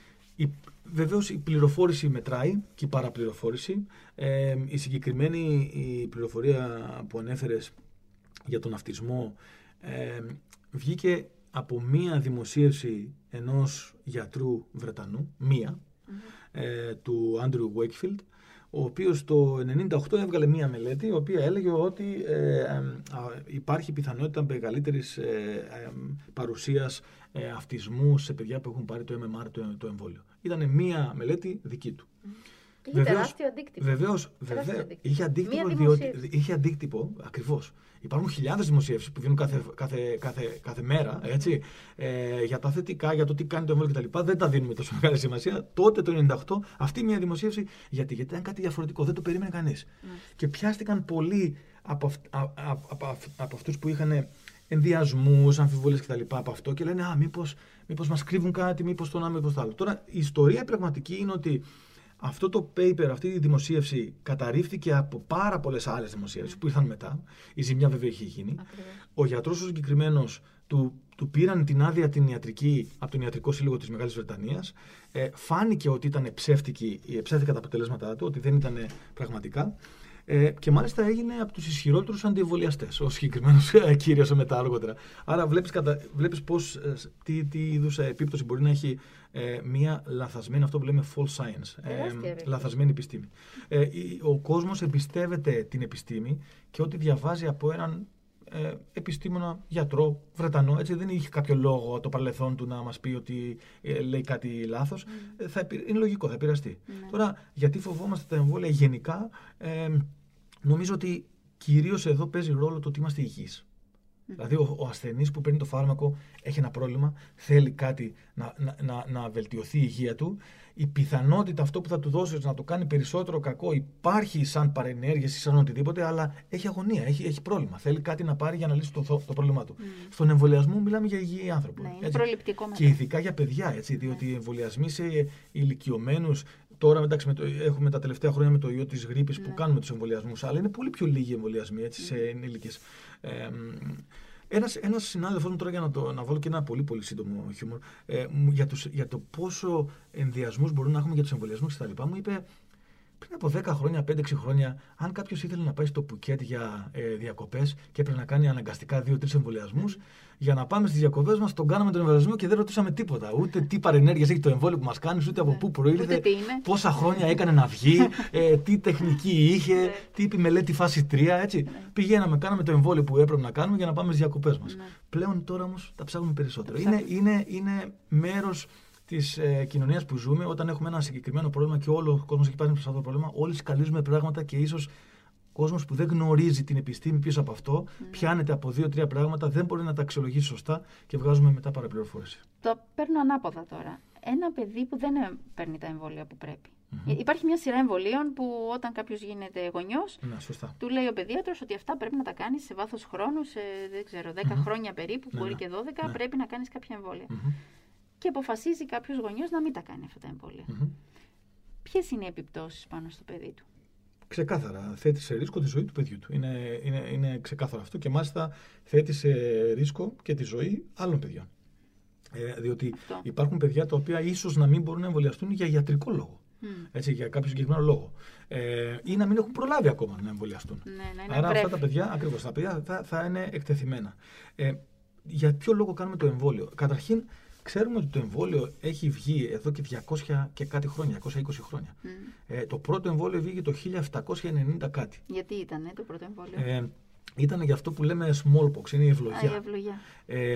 η, βεβαίως η πληροφόρηση μετράει και η παραπληροφόρηση. Ε, η συγκεκριμένη η πληροφορία που ανέφερες για τον ναυτισμό ε, βγήκε από μία δημοσίευση ενός γιατρού Βρετανού, μία, mm-hmm. ε, του Άντριου Wakefield, ο οποίος το ενενήντα οκτώ έβγαλε μία μελέτη, η οποία έλεγε ότι ε, ε, ε, υπάρχει πιθανότητα μεγαλύτερης ε, ε, παρουσίας ε, αυτισμού σε παιδιά που έχουν πάρει το εμ εμ αρ, το, το εμβόλιο. Ήταν μία μελέτη δική του. Mm. Είχε βεβαίως, τεράστιο αντίκτυπο. Βεβαίως, βεβαίως είχε αντίκτυπο, διότι, είχε αντίκτυπο ακριβώς. Υπάρχουν χιλιάδες δημοσίευσεις που βγαίνουν κάθε, κάθε, κάθε, κάθε μέρα, έτσι, ε, για τα θετικά, για το τι κάνει το εμβόλιο κτλ. Δεν τα δίνουμε τόσο μεγάλη σημασία. Τότε το ενενήντα οκτώ αυτή μια δημοσίευση, γιατί, γιατί ήταν κάτι διαφορετικό, δεν το περίμενε κανείς. Mm. Και πιάστηκαν πολλοί από, αυ, α, α, από, αυ, από αυτούς που είχαν ενδιασμούς, αμφιβολίες κτλ. Από αυτό και λένε, α, μήπως, μήπως μας κρύβουν κάτι, μήπως το ένα, μήπως το άλλο. Τώρα, η ιστορία πραγματική είναι ότι αυτό το paper, αυτή η δημοσίευση καταρρίφθηκε από πάρα πολλές άλλες δημοσίευσεις που ήρθαν μετά. Η ζημιά βέβαια είχε γίνει. Ακριβώς. Ο γιατρός ο συγκεκριμένος του, του πήραν την άδεια την ιατρική από τον Ιατρικό Σύλλογο της Μεγάλης Βρετανίας. Ε, φάνηκε ότι ήταν ψεύτικη, ψεύτικα τα αποτελέσματά του, ότι δεν ήταν πραγματικά. Ε, και μάλιστα έγινε από τους ισχυρότερους αντιεμβολιαστές, ο συγκεκριμένος κύριος μετά αργότερα. Άρα βλέπεις, κατα... βλέπεις πώς, τι, τι είδους επίπτωση μπορεί να έχει ε, μια λαθασμένη, αυτό που λέμε false science, ε, λαθασμένη επιστήμη. Ε, ο κόσμος εμπιστεύεται την επιστήμη και ό,τι διαβάζει από έναν ε, επιστήμονα, γιατρό, Βρετανό, έτσι δεν είχε κάποιο λόγο το παρελθόν του να μας πει ότι ε, λέει κάτι λάθος, mm. θα, είναι λογικό, θα επηρεαστεί. Mm. Τώρα, γιατί φοβόμαστε τα εμβόλια γενικά, ε, νομίζω ότι κυρίως εδώ παίζει ρόλο το ότι είμαστε υγιείς. Mm. Δηλαδή, ο, ο ασθενής που παίρνει το φάρμακο έχει ένα πρόβλημα, θέλει κάτι να, να, να, να βελτιωθεί η υγεία του. Η πιθανότητα αυτό που θα του δώσεις να το κάνει περισσότερο κακό υπάρχει σαν παρενέργειες ή σαν οτιδήποτε, αλλά έχει αγωνία, έχει, έχει πρόβλημα. Θέλει κάτι να πάρει για να λύσει το, το, το πρόβλημά του. Mm. Στον εμβολιασμό μιλάμε για υγιή άνθρωπο. Ναι, είναι προληπτικό μετά. Και ειδικά για παιδιά, έτσι, διότι οι εμβολιασμοί σε ηλικιωμένους. Τώρα εντάξει, με το, έχουμε τα τελευταία χρόνια με το ιό της γρίπης ναι. που κάνουμε τους εμβολιασμούς, αλλά είναι πολύ πιο λίγοι εμβολιασμοί έτσι, mm. σε ενήλικες. Ε, ένας, ένας συνάδελφος μου τώρα, για να, το, να βάλω και ένα πολύ πολύ σύντομο χιούμορ, ε, για, τους, για το πόσο ενδιασμούς μπορούν να έχουμε για τους εμβολιασμούς κτλ. Μου είπε, Πριν από δέκα χρόνια, πέντε έξι χρόνια, αν κάποιος ήθελε να πάει στο Πουκέτ για ε, διακοπές και έπρεπε να κάνει αναγκαστικά δύο τρεις εμβολιασμούς, για να πάμε στις διακοπές μας, τον κάναμε τον εμβολιασμό και δεν ρωτήσαμε τίποτα. Ούτε τι παρενέργειες έχει το εμβόλιο που μας κάνει, ούτε από πού προήλθε, πόσα χρόνια έκανε να βγει, ε, τι τεχνική είχε, τι είπε μελέτη φάση τρία. Έτσι. Πηγαίναμε, κάναμε το εμβόλιο που έπρεπε να κάνουμε για να πάμε στις διακοπές μας. Πλέον τώρα όμως τα ψάχνουμε περισσότερο. Είναι, είναι, είναι μέρος της ε, κοινωνίας που ζούμε, όταν έχουμε ένα συγκεκριμένο πρόβλημα και όλο ο κόσμος έχει πάρει σε αυτό το πρόβλημα, όλοι σκαλίζουμε πράγματα και ίσως ο κόσμος που δεν γνωρίζει την επιστήμη πίσω από αυτό, mm. πιάνεται από δύο-τρία πράγματα, δεν μπορεί να τα αξιολογήσει σωστά και βγάζουμε μετά παραπληροφόρηση. Το παίρνω ανάποδα τώρα. Ένα παιδί που δεν παίρνει τα εμβόλια που πρέπει. Mm-hmm. Υπάρχει μια σειρά εμβολίων που όταν κάποιος γίνεται γονιός, ναι, του λέει ο παιδίατρος ότι αυτά πρέπει να τα κάνεις σε βάθος χρόνου, σε δεν ξέρω, δέκα mm-hmm. χρόνια περίπου, ναι, μπορεί ναι, και δώδεκα, ναι, πρέπει να κάνεις κάποια εμβόλια. Mm-hmm. Και αποφασίζει κάποιος γονιός να μην τα κάνει αυτά τα εμβόλια. Mm-hmm. Ποιες είναι οι επιπτώσεις πάνω στο παιδί του? Ξεκάθαρα θέτει σε ρίσκο τη ζωή του παιδιού του. Είναι, είναι, είναι ξεκάθαρο αυτό και μάλιστα θέτει σε ρίσκο και τη ζωή άλλων παιδιών. Ε, διότι αυτό. Υπάρχουν παιδιά τα οποία ίσως να μην μπορούν να εμβολιαστούν για ιατρικό λόγο. Mm. Έτσι, για κάποιο συγκεκριμένο λόγο. Ε, ή να μην έχουν προλάβει ακόμα να εμβολιαστούν. Ναι, ναι, Άρα πρέπει. αυτά τα παιδιά, ακριβώς, τα παιδιά θα, θα είναι εκτεθειμένα. Ε, για ποιο λόγο κάνουμε το εμβόλιο? Καταρχήν, ξέρουμε ότι το εμβόλιο έχει βγει εδώ και διακόσια και κάτι χρόνια, διακόσια είκοσι χρόνια. Mm. Ε, το πρώτο εμβόλιο βγήκε το χίλια επτακόσια ενενήντα κάτι. Γιατί ήταν ε, το πρώτο εμβόλιο? Ε, ήταν για αυτό που λέμε smallpox, είναι η ευλογιά. Α, η ευλογιά. Ε,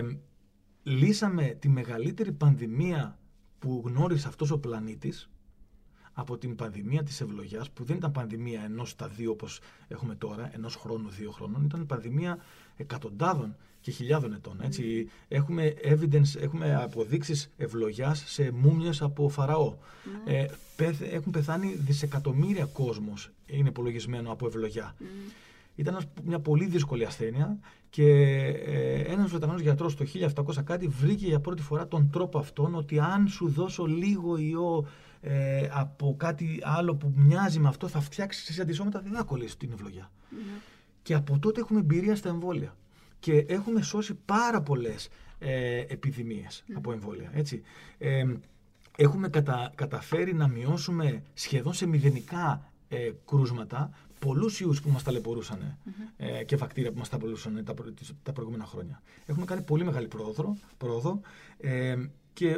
λύσαμε τη μεγαλύτερη πανδημία που γνώρισε αυτός ο πλανήτης από την πανδημία της ευλογιάς, που δεν ήταν πανδημία ενός σταδίου όπως έχουμε τώρα, ενός χρόνου, δύο χρόνων, ήταν πανδημία εκατοντάδων και χιλιάδων ετών. Έτσι. Mm. Έχουμε evidence, έχουμε αποδείξεις ευλογιάς σε μούμιες από Φαραώ. Mm. Ε, πεθ, έχουν πεθάνει δισεκατομμύρια κόσμος, είναι υπολογισμένο, από ευλογιά. Mm. Ήταν μια πολύ δύσκολη ασθένεια και ε, ένας Βρετανός γιατρός το χίλια επτακόσια κάτι βρήκε για πρώτη φορά τον τρόπο αυτόν, ότι αν σου δώσω λίγο ιό ε, από κάτι άλλο που μοιάζει με αυτό, θα φτιάξεις αντισώματα, δεν θα κολλήσει την ευλογιά. Mm. Και από τότε έχουμε εμπειρία στα εμβόλια. Και έχουμε σώσει πάρα πολλές ε, επιδημίες mm. από εμβόλια. Έτσι. Ε, έχουμε κατα, καταφέρει να μειώσουμε σχεδόν σε μηδενικά ε, κρούσματα πολλούς ιούς που μας ταλαιπωρούσαν mm-hmm. ε, και βακτήρια που μας ταλαιπωρούσαν τα, προ, τα προηγούμενα χρόνια. Έχουμε κάνει πολύ μεγάλη πρόοδο, πρόοδο ε, και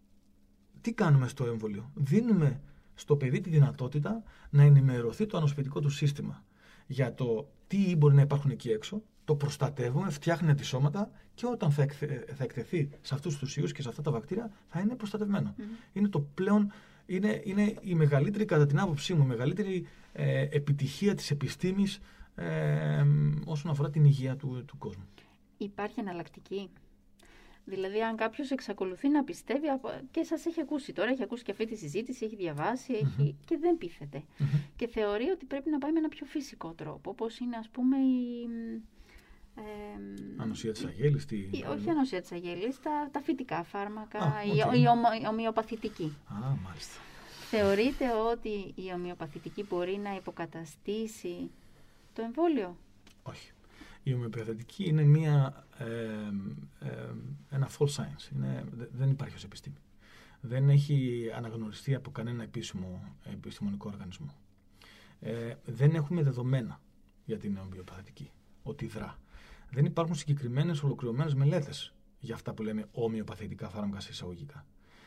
τι κάνουμε στο εμβόλιο? Δίνουμε στο παιδί τη δυνατότητα να ενημερωθεί το ανοσοποιητικό του σύστημα για το τι μπορεί να υπάρχουν εκεί έξω, το προστατεύουμε, φτιάχνει αντισώματα και όταν θα, εκθε, θα εκτεθεί σε αυτούς τους ιούς και σε αυτά τα βακτήρια θα είναι προστατευμένο. Mm-hmm. Είναι το πλέον, είναι, είναι η μεγαλύτερη, κατά την άποψή μου, η μεγαλύτερη ε, επιτυχία της επιστήμης ε, όσον αφορά την υγεία του, του κόσμου. Υπάρχει εναλλακτική? Δηλαδή, αν κάποιος εξακολουθεί να πιστεύει, και σας έχει ακούσει τώρα, έχει ακούσει και αυτή τη συζήτηση, έχει διαβάσει έχει, mm-hmm. και δεν πείθεται. Mm-hmm. Και θεωρεί ότι πρέπει να πάει με ένα πιο φυσικό τρόπο, όπως είναι, ας πούμε, η... Ε, ανοσία της αγέλης, τι... η, όχι ανοσία της αγέλης, τα, τα φυτικά φάρμακα, Α, okay. η, η, ομο, η ομοιοπαθητική. Α, μάλιστα. Θεωρείτε ότι η ομοιοπαθητική μπορεί να υποκαταστήσει το εμβόλιο? Όχι. Η ομοιοπαθητική είναι μια, ε, ε, ένα false science. Είναι, δεν υπάρχει ως επιστήμη. Δεν έχει αναγνωριστεί από κανένα επίσημο επιστημονικό οργανισμό. Ε, δεν έχουμε δεδομένα για την ομοιοπαθητική, ότι δρά. Δεν υπάρχουν συγκεκριμένες ολοκληρωμένες μελέτες για αυτά που λέμε ομοιοπαθητικά φάρμακα σε εισαγωγικά.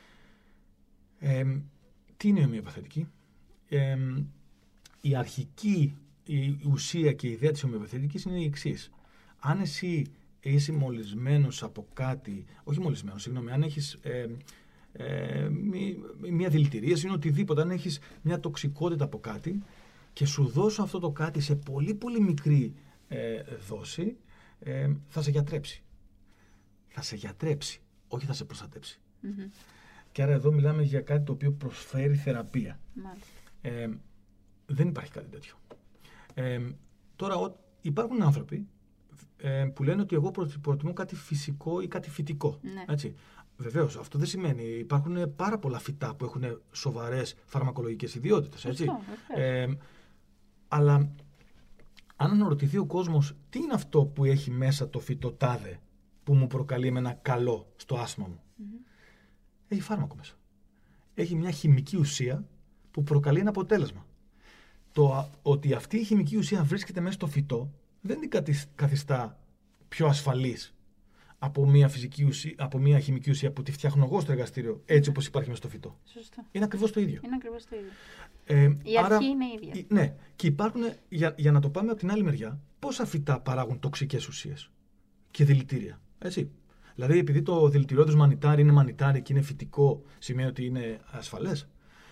Ε, τι είναι η ομοιοπαθητική? Ε, η αρχική η ουσία και η ιδέα της ομοιοπαθητικής είναι η εξής. Αν εσύ είσαι μολυσμένος από κάτι, όχι μολυσμένος, συγγνώμη, αν έχεις ε, ε, μια δηλητηρίαση ή οτιδήποτε, αν έχεις μια τοξικότητα από κάτι και σου δώσω αυτό το κάτι σε πολύ πολύ μικρή ε, δόση, ε, θα σε γιατρέψει. Θα σε γιατρέψει, όχι θα σε προστατέψει. Mm-hmm. Και άρα εδώ μιλάμε για κάτι το οποίο προσφέρει θεραπεία. Ε, δεν υπάρχει κάτι τέτοιο. Ε, τώρα ο, υπάρχουν άνθρωποι ε, που λένε ότι εγώ προτιμώ κάτι φυσικό ή κάτι φυτικό. Ναι. Έτσι. Βεβαίως, αυτό δεν σημαίνει. Υπάρχουν πάρα πολλά φυτά που έχουν σοβαρές φαρμακολογικές ιδιότητες. Έτσι. Αυτό, ε, αλλά αν αναρωτηθεί ο κόσμος τι είναι αυτό που έχει μέσα το φυτό τάδε που μου προκαλεί με ένα καλό στο άσθμα μου. Mm-hmm. Έχει φάρμακο μέσα. Έχει μια χημική ουσία που προκαλεί ένα αποτέλεσμα. το ότι αυτή η χημική ουσία βρίσκεται μέσα στο φυτό δεν την καθιστά πιο ασφαλής από μια, φυσική ουσία, από μια χημική ουσία που τη φτιάχνω εγώ στο εργαστήριο, έτσι όπως υπάρχει μέσα στο φυτό. Σωστό. Είναι ακριβώς το ίδιο. Είναι ακριβώς το ίδιο. Ε, η άρα, αρχή είναι η ίδια. Ναι. Και υπάρχουν, για, για να το πάμε από την άλλη μεριά, πόσα φυτά παράγουν τοξικές ουσίες και δηλητήρια. Έτσι. Δηλαδή, επειδή το δηλητηριώδες μανιτάρι είναι μανιτάρι και είναι φυτικό, σημαίνει ότι είναι ασφαλές.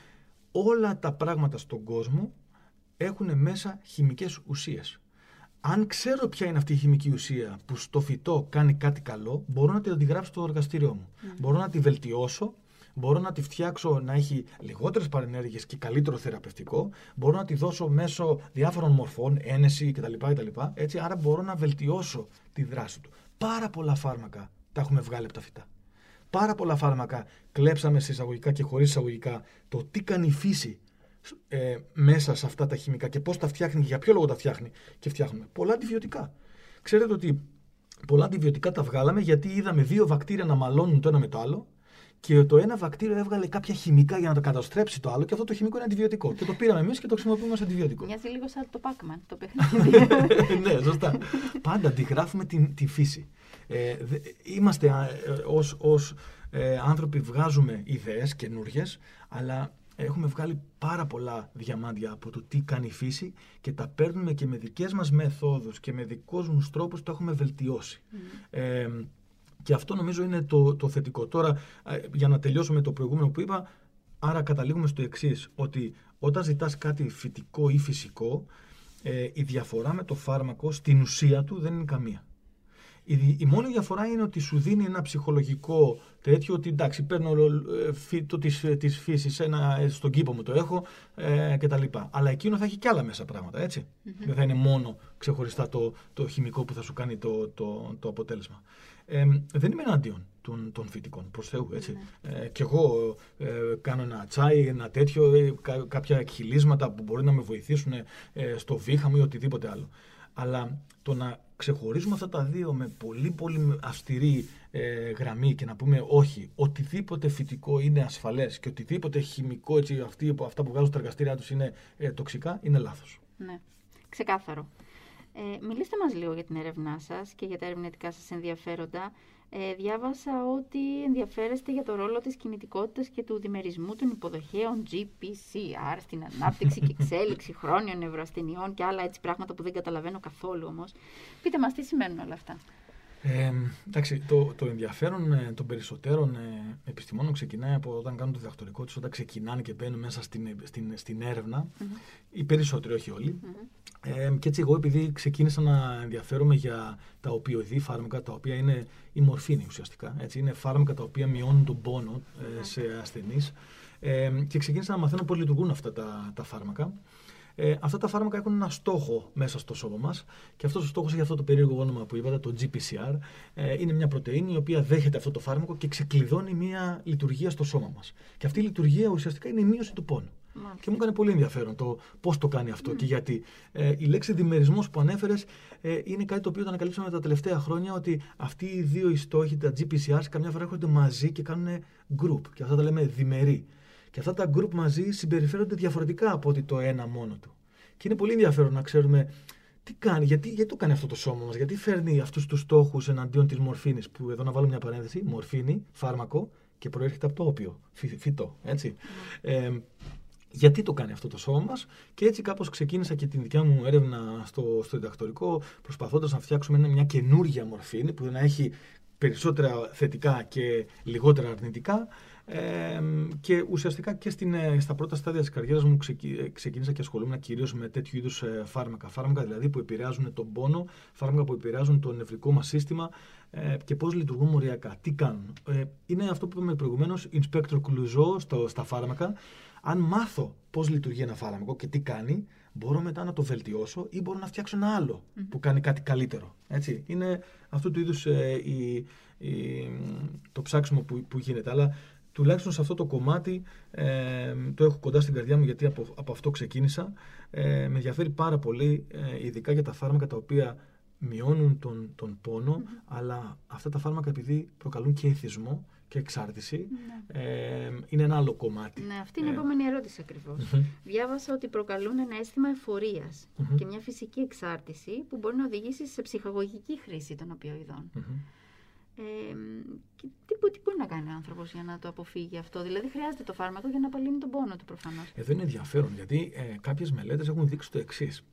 Όλα τα πράγματα στον κόσμο έχουν μέσα χημικές ουσίες. Αν ξέρω ποια είναι αυτή η χημική ουσία που στο φυτό κάνει κάτι καλό, μπορώ να την αντιγράψω στο εργαστήριό μου. Mm. Μπορώ να τη βελτιώσω, μπορώ να τη φτιάξω να έχει λιγότερες παρενέργειες και καλύτερο θεραπευτικό, μπορώ να τη δώσω μέσω διάφορων μορφών, ένεση κτλ. κτλ. Έτσι, άρα μπορώ να βελτιώσω τη δράση του. Πάρα πολλά φάρμακα τα έχουμε βγάλει από τα φυτά. Πάρα πολλά φάρμακα κλέψαμε σε εισαγωγικά και χωρίς εισαγωγικά το τι κάνει η φύση ε, μέσα σε αυτά τα χημικά και πώς τα φτιάχνει και για ποιο λόγο τα φτιάχνει και φτιάχνουμε. Πολλά αντιβιωτικά. Ξέρετε ότι πολλά αντιβιωτικά τα βγάλαμε γιατί είδαμε δύο βακτήρια να μαλώνουν το ένα με το άλλο και το ένα βακτήριο έβγαλε κάποια χημικά για να το καταστρέψει το άλλο και αυτό το χημικό είναι αντιβιωτικό. Και το πήραμε εμείς και το χρησιμοποιούμε ως αντιβιωτικό. Μοιάζει λίγο σαν το Pac-Man το παιχνίδι. Ναι, σωστά. Πάντα αντιγράφουμε την, τη φύση. Ε, δε, είμαστε ε, ως, ως ε, άνθρωποι βγάζουμε ιδέες καινούριες, αλλά έχουμε βγάλει πάρα πολλά διαμάντια από το τι κάνει η φύση και τα παίρνουμε και με δικές μας μεθόδους και με δικούς μας τρόπους το έχουμε βελτιώσει. Mm. Ε, και αυτό νομίζω είναι το, το θετικό. Τώρα, για να τελειώσω με το προηγούμενο που είπα, άρα καταλήγουμε στο εξής, ότι όταν ζητάς κάτι φυτικό ή φυσικό, ε, η διαφορά με το φάρμακο στην ουσία του δεν είναι καμία. Η, η μόνη διαφορά είναι ότι σου δίνει ένα ψυχολογικό τέτοιο, ότι εντάξει, παίρνω ε, φύτο της, της φύσης, ένα, ε, στον κήπο μου το έχω ε, κτλ. Αλλά εκείνο θα έχει και άλλα μέσα πράγματα, έτσι. Mm-hmm. Δεν θα είναι μόνο ξεχωριστά το, το χημικό που θα σου κάνει το, το, το αποτέλεσμα. Ε, δεν είμαι εναντίον των, των φυτικών, προς Θεού, έτσι. Mm-hmm. Ε, κι εγώ ε, κάνω ένα τσάι, ένα τέτοιο, ε, κα, κάποια εκχυλίσματα που μπορεί να με βοηθήσουν ε, στο βήχα μου ή οτιδήποτε άλλο. Αλλά το να ξεχωρίζουμε αυτά τα δύο με πολύ πολύ αυστηρή ε, γραμμή και να πούμε όχι, οτιδήποτε φυτικό είναι ασφαλές και οτιδήποτε χημικό, έτσι, αυτοί, αυτά που βγάζουν στα εργαστήριά τους είναι ε, τοξικά, είναι λάθος. Ναι, ξεκάθαρο. Ε, μιλήστε μας λίγο για την έρευνά σας και για τα ερευνητικά σας ενδιαφέροντα. Ε, διάβασα ότι ενδιαφέρεστε για το ρόλο της κινητικότητας και του διμερισμού των υποδοχέων τζι πι σι αρ στην ανάπτυξη και εξέλιξη χρόνιων νευροασθενειών και άλλα έτσι πράγματα που δεν καταλαβαίνω καθόλου όμως. Πείτε μας τι σημαίνουν όλα αυτά. Ε, εντάξει, το, το ενδιαφέρον ε, των περισσότερων ε, επιστημόνων ξεκινάει από όταν κάνουν το διδακτορικό τους, όταν ξεκινάνε και μπαίνουν μέσα στην, στην, στην έρευνα. Mm-hmm. Οι περισσότεροι, όχι όλοι. Mm-hmm. Ε, και έτσι εγώ, επειδή ξεκίνησα να ενδιαφέρομαι για τα οπιοειδή φάρμακα, τα οποία είναι η μορφίνη ουσιαστικά. Έτσι, είναι φάρμακα τα οποία μειώνουν τον πόνο ε, σε ασθενείς. Ε, και ξεκίνησα να μαθαίνω πώς λειτουργούν αυτά τα, τα φάρμακα. Ε, αυτά τα φάρμακα έχουν ένα στόχο μέσα στο σώμα μας και αυτός ο στόχος έχει αυτό το περίεργο όνομα που είπατε, το τζι πι σι αρ. Ε, είναι μια πρωτεΐνη η οποία δέχεται αυτό το φάρμακο και ξεκλειδώνει μια λειτουργία στο σώμα μας. Και αυτή η λειτουργία ουσιαστικά είναι η μείωση του πόνου. Μάλιστα. Και μου έκανε πολύ ενδιαφέρον το πώς το κάνει αυτό mm. και γιατί. Ε, η λέξη διμερισμός που ανέφερες ε, είναι κάτι το οποίο το ανακαλύψαμε τα τελευταία χρόνια, ότι αυτοί οι δύο οι στόχοι, τα τζι πι σι αρ, καμιά φορά έρχονται μαζί και κάνουν group. Και αυτά τα λέμε διμερεί. Και αυτά τα group μαζί συμπεριφέρονται διαφορετικά από ότι το ένα μόνο του. Και είναι πολύ ενδιαφέρον να ξέρουμε τι κάνει, γιατί, γιατί το κάνει αυτό το σώμα μας, γιατί φέρνει αυτούς τους στόχους εναντίον της μορφίνης, που εδώ να βάλω μια παρένθεση, μορφίνη, φάρμακο και προέρχεται από το όπιο, φυ, φυτό, έτσι. Mm. Ε, γιατί το κάνει αυτό το σώμα μας, και έτσι κάπως ξεκίνησα και την δικιά μου έρευνα στο, στο διδακτορικό, προσπαθώντας να φτιάξουμε μια καινούργια μορφίνη που να έχει περισσότερα θετικά και λιγότερα αρνητικά. Ε, και ουσιαστικά και στην, στα πρώτα στάδια της καριέρας μου ξεκι, ξεκίνησα και ασχολούμαι κυρίως με τέτοιου είδους ε, φάρμακα. Φάρμακα δηλαδή που επηρεάζουν τον πόνο, φάρμακα που επηρεάζουν το νευρικό μας σύστημα ε, και πώς λειτουργούν μοριακά. Τι κάνουν. Ε, είναι αυτό που είπαμε προηγουμένως, Inspector Clouseau στο, στα φάρμακα. Αν μάθω πώς λειτουργεί ένα φάρμακο και τι κάνει, μπορώ μετά να το βελτιώσω ή μπορώ να φτιάξω ένα άλλο mm. που κάνει κάτι καλύτερο. Έτσι. Είναι αυτού του είδους ε, η, η, το ψάξιμο που, που γίνεται. Αλλά τουλάχιστον σε αυτό το κομμάτι ε, το έχω κοντά στην καρδιά μου, γιατί από, από αυτό ξεκίνησα. Ε, με ενδιαφέρει πάρα πολύ, ε, ειδικά για τα φάρμακα τα οποία μειώνουν τον, τον πόνο, Mm-hmm. αλλά αυτά τα φάρμακα επειδή προκαλούν και εθισμό και εξάρτηση, Ναι. ε, είναι ένα άλλο κομμάτι. Ναι, αυτή είναι η Ε, επόμενη ερώτηση ακριβώς. μμμ. Διάβασα ότι προκαλούν ένα αίσθημα εφορίας Μμμ. και μια φυσική εξάρτηση που μπορεί να οδηγήσει σε ψυχαγωγική χρήση των οπιοειδών. Μμμ. Ε, και τι, μπο- τι μπορεί να κάνει ο άνθρωπος για να το αποφύγει αυτό? Δηλαδή, χρειάζεται το φάρμακο για να απαλύνει τον πόνο του προφανώς. Εδώ είναι ενδιαφέρον, γιατί ε, κάποιες μελέτες έχουν δείξει το εξής.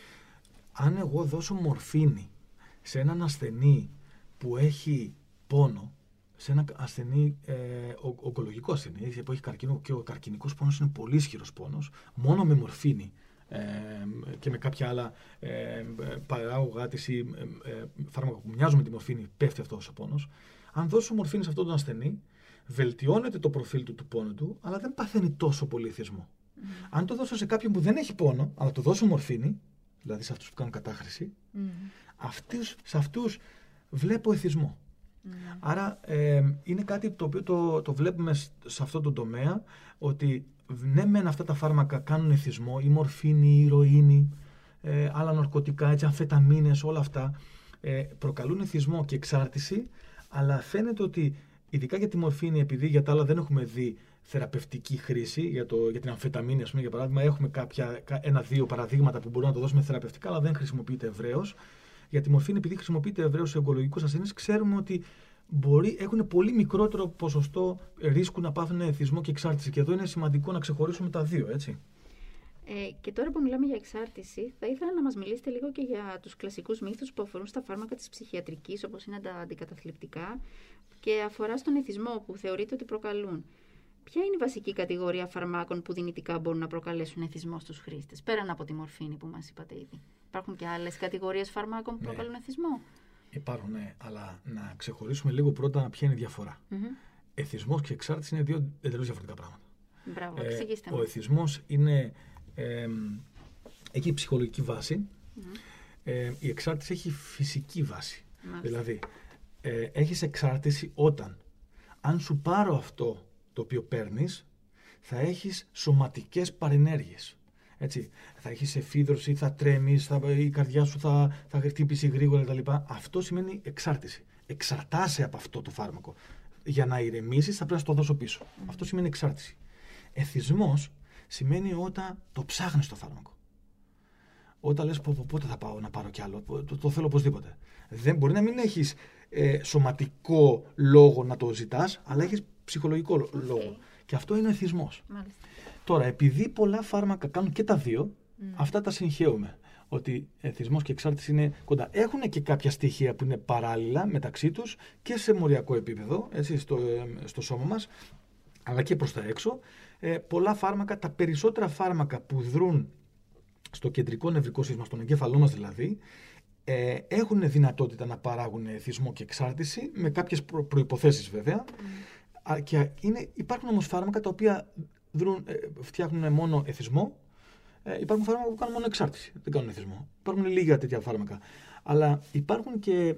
Αν εγώ δώσω μορφίνη σε έναν ασθενή που έχει πόνο, σε έναν ασθενή, ε, ο, ογκολογικό ασθενή, που έχει καρκίνο, και ο καρκινικός πόνος είναι πολύ ισχυρός πόνος, μόνο με μορφίνη ε, και με κάποια άλλα ε, παράγωγα της ή ε, ε, φάρμακα που μοιάζουν με τη μορφίνη, πέφτει αυτός ο πόνος. Αν δώσω μορφίνη σε αυτόν τον ασθενή, βελτιώνεται το προφίλ του, του πόνου του, αλλά δεν παθαίνει τόσο πολύ εθισμό. Mm. Αν το δώσω σε κάποιον που δεν έχει πόνο, αλλά το δώσω μορφίνη, δηλαδή σε αυτούς που κάνουν κατάχρηση, Mm. αυτούς, σε αυτούς βλέπω εθισμό. Mm. Άρα ε, είναι κάτι το οποίο το, το βλέπουμε σε αυτό το τομέα, ότι ναι μεν αυτά τα φάρμακα κάνουν εθισμό, η μορφίνη, η ηρωίνη, ε, άλλα ναρκωτικά, έτσι, αμφεταμίνες, όλα αυτά ε, προκαλούν εθισμό και εξάρτηση, αλλά φαίνεται ότι ειδικά για τη μορφίνη, επειδή για τα άλλα δεν έχουμε δει θεραπευτική χρήση, για, το, για την αμφεταμίνη, ας πούμε, για παράδειγμα, έχουμε κάποια, ένα-δύο παραδείγματα που μπορούμε να το δώσουμε θεραπευτικά, αλλά δεν χρησιμοποιείται ευρέως. Για τη μορφίνη, επειδή χρησιμοποιείται ευρέως σε ογκολογικούς ασθενείς, ξέρουμε ότι μπορεί, έχουν πολύ μικρότερο ποσοστό ρίσκου να πάθουν εθισμό και εξάρτηση. Και εδώ είναι σημαντικό να ξεχωρίσουμε τα δύο, έτσι. Ε, και τώρα που μιλάμε για εξάρτηση, θα ήθελα να μας μιλήσετε λίγο και για τους κλασικούς μύθους που αφορούν στα φάρμακα της ψυχιατρικής, όπως είναι τα αντικαταθλιπτικά, και αφορά στον εθισμό που θεωρείται ότι προκαλούν. Ποια είναι η βασική κατηγορία φαρμάκων που δυνητικά μπορούν να προκαλέσουν εθισμό στους χρήστες, πέραν από τη μορφίνη που μας είπατε ήδη? Υπάρχουν και άλλες κατηγορίες φαρμάκων που Ναι. προκαλούν εθισμό? Υπάρχουν, ναι, αλλά να ξεχωρίσουμε λίγο πρώτα ποια είναι η διαφορά. Mm-hmm. Εθισμός και εξάρτηση είναι δύο εντελώς διαφορετικά πράγματα. Μπράβο, Ε, εξηγήστε ο μου. εθισμός είναι, ε, έχει ψυχολογική βάση, Mm-hmm. ε, η εξάρτηση έχει φυσική βάση. Μάλιστα. Δηλαδή, ε, έχεις εξάρτηση όταν, αν σου πάρω αυτό το οποίο παίρνεις, θα έχεις σωματικές παρενέργειες. Έτσι, θα έχεις εφίδρωση, θα τρέμεις, θα, η καρδιά σου θα, θα χτυπήσει γρήγορα κτλ. Αυτό σημαίνει εξάρτηση. Εξαρτάσαι από αυτό το φάρμακο. Για να ηρεμήσεις θα πρέπει να στο δώσω πίσω. Mm. Αυτό σημαίνει εξάρτηση. Εθισμός σημαίνει όταν το ψάχνεις το φάρμακο. Όταν λες πότε θα πάω να πάρω κι άλλο, το, το θέλω οπωσδήποτε. Δεν, μπορεί να μην έχεις ε, σωματικό λόγο να το ζητάς, αλλά έχεις ψυχολογικό okay. λόγο. Και αυτό είναι ο εθισμός. Μάλιστα. Τώρα, επειδή πολλά φάρμακα κάνουν και τα δύο, mm. αυτά τα συγχαίουμε. Ότι εθισμός και εξάρτηση είναι κοντά. Έχουν και κάποια στοιχεία που είναι παράλληλα μεταξύ τους και σε μοριακό επίπεδο, έτσι, στο, στο σώμα μας, αλλά και προς τα έξω. Ε, πολλά φάρμακα, τα περισσότερα φάρμακα που δρούν στο κεντρικό νευρικό σύστημα, στον εγκέφαλό μας δηλαδή, ε, έχουν δυνατότητα να παράγουν εθισμό και εξάρτηση, με κάποιες προ, προϋποθέσεις βέβαια. Mm. Και είναι, υπάρχουν όμως φάρμακα τα οποία δρούν, ε, φτιάχνουν μόνο εθισμό. Ε, υπάρχουν φάρμακα που κάνουν μόνο εξάρτηση, δεν κάνουν εθισμό. Υπάρχουν λίγα τέτοια φάρμακα. Αλλά υπάρχουν και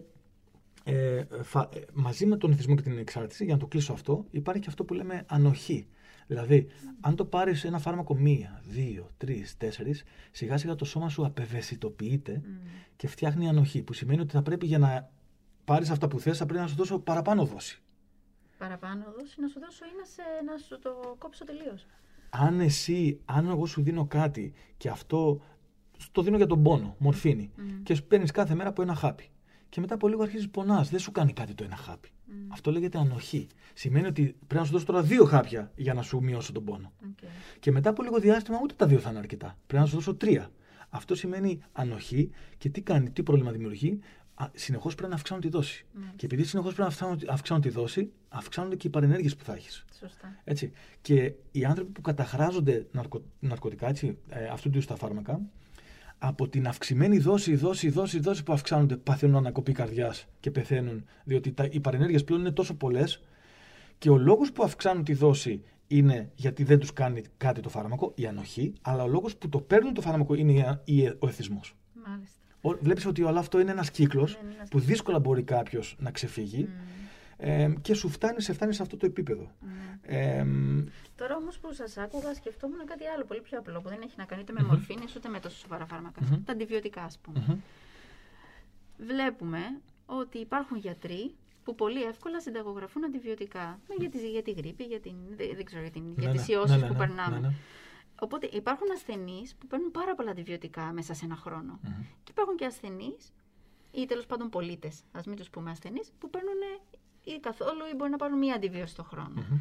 ε, φα, ε, μαζί με τον εθισμό και την εξάρτηση, για να το κλείσω αυτό, υπάρχει και αυτό που λέμε ανοχή. Δηλαδή, mm. αν το πάρεις ένα φάρμακο μία, δύο, τρεις, τέσσερις, σιγά σιγά το σώμα σου απευαισθητοποιείται mm. και φτιάχνει ανοχή. Που σημαίνει ότι θα πρέπει για να πάρεις αυτά που θες, θα πρέπει να σου δώσω παραπάνω δόση. Παραπάνω δόση, να σου δώσω ή να, σε, να σου το κόψω τελείως. Αν εσύ, αν εγώ σου δίνω κάτι και αυτό το δίνω για τον πόνο, μορφίνη, mm. και παίρνεις κάθε μέρα από ένα χάπι. Και μετά από λίγο αρχίζεις πονάς, δεν σου κάνει κάτι το ένα χάπι. Mm. Αυτό λέγεται ανοχή. Σημαίνει ότι πρέπει να σου δώσω τώρα δύο χάπια για να σου μειώσω τον πόνο. Okay. Και μετά από λίγο διάστημα ούτε τα δύο θα είναι αρκετά. Πρέπει να σου δώσω τρία. Αυτό σημαίνει ανοχή και τι κάνει, τι πρόβλημα δημιουργεί. Συνεχώς πρέπει να αυξάνω τη δόση. Mm. Και επειδή συνεχώς πρέπει να αυξάνω, αυξάνω τη δόση, αυξάνονται και οι παρενέργειες που θα έχεις. Σωστά. Έτσι. Και οι άνθρωποι που καταχράζονται ναρκω, ναρκωτικά, έτσι, ε, αυτού του είδους τα φάρμακα, από την αυξημένη δόση, δόση, δόση, δόση που αυξάνονται, παθαίνουν ανακοπή καρδιάς και πεθαίνουν, διότι τα, οι παρενέργειες πλέον είναι τόσο πολλές. Και ο λόγος που αυξάνουν τη δόση είναι γιατί δεν τους κάνει κάτι το φάρμακο, η ανοχή, αλλά ο λόγος που το παίρνουν το φάρμακο είναι η, ο εθισμός. Μάλιστα. Βλέπεις ότι όλο αυτό είναι ένας κύκλος ναι, ναι, που δύσκολα μπορεί κάποιος να ξεφύγει. Mm. Ε, και σου φτάνει, σε φτάνει σε αυτό το επίπεδο. Mm. Ε, Τώρα όμως που σας άκουγα, σκεφτόμουν κάτι άλλο πολύ πιο απλό, που δεν έχει να κάνει ούτε με mm-hmm. μορφίνες ούτε με τόσο σοβαρά φάρμακα. Mm-hmm. Τα αντιβιωτικά, ας πούμε. Mm-hmm. βλέπουμε ότι υπάρχουν γιατροί που πολύ εύκολα συνταγογραφούν αντιβιωτικά. Για τη, για τη γρίπη, για, την, δεν ξέρω, για, την, ναι, για τις ναι, ιώσεις ναι, ναι, που ναι, περνάμε. ναι, ναι. Οπότε υπάρχουν ασθενείς που παίρνουν πάρα πολλά αντιβιωτικά μέσα σε ένα χρόνο. Mm-hmm. Και υπάρχουν και ασθενείς, ή τέλος πάντων πολίτες, ας μην τους πούμε ασθενείς, που παίρνουν ή καθόλου ή μπορεί να πάρουν μία αντιβίωση το χρόνο. Mm-hmm.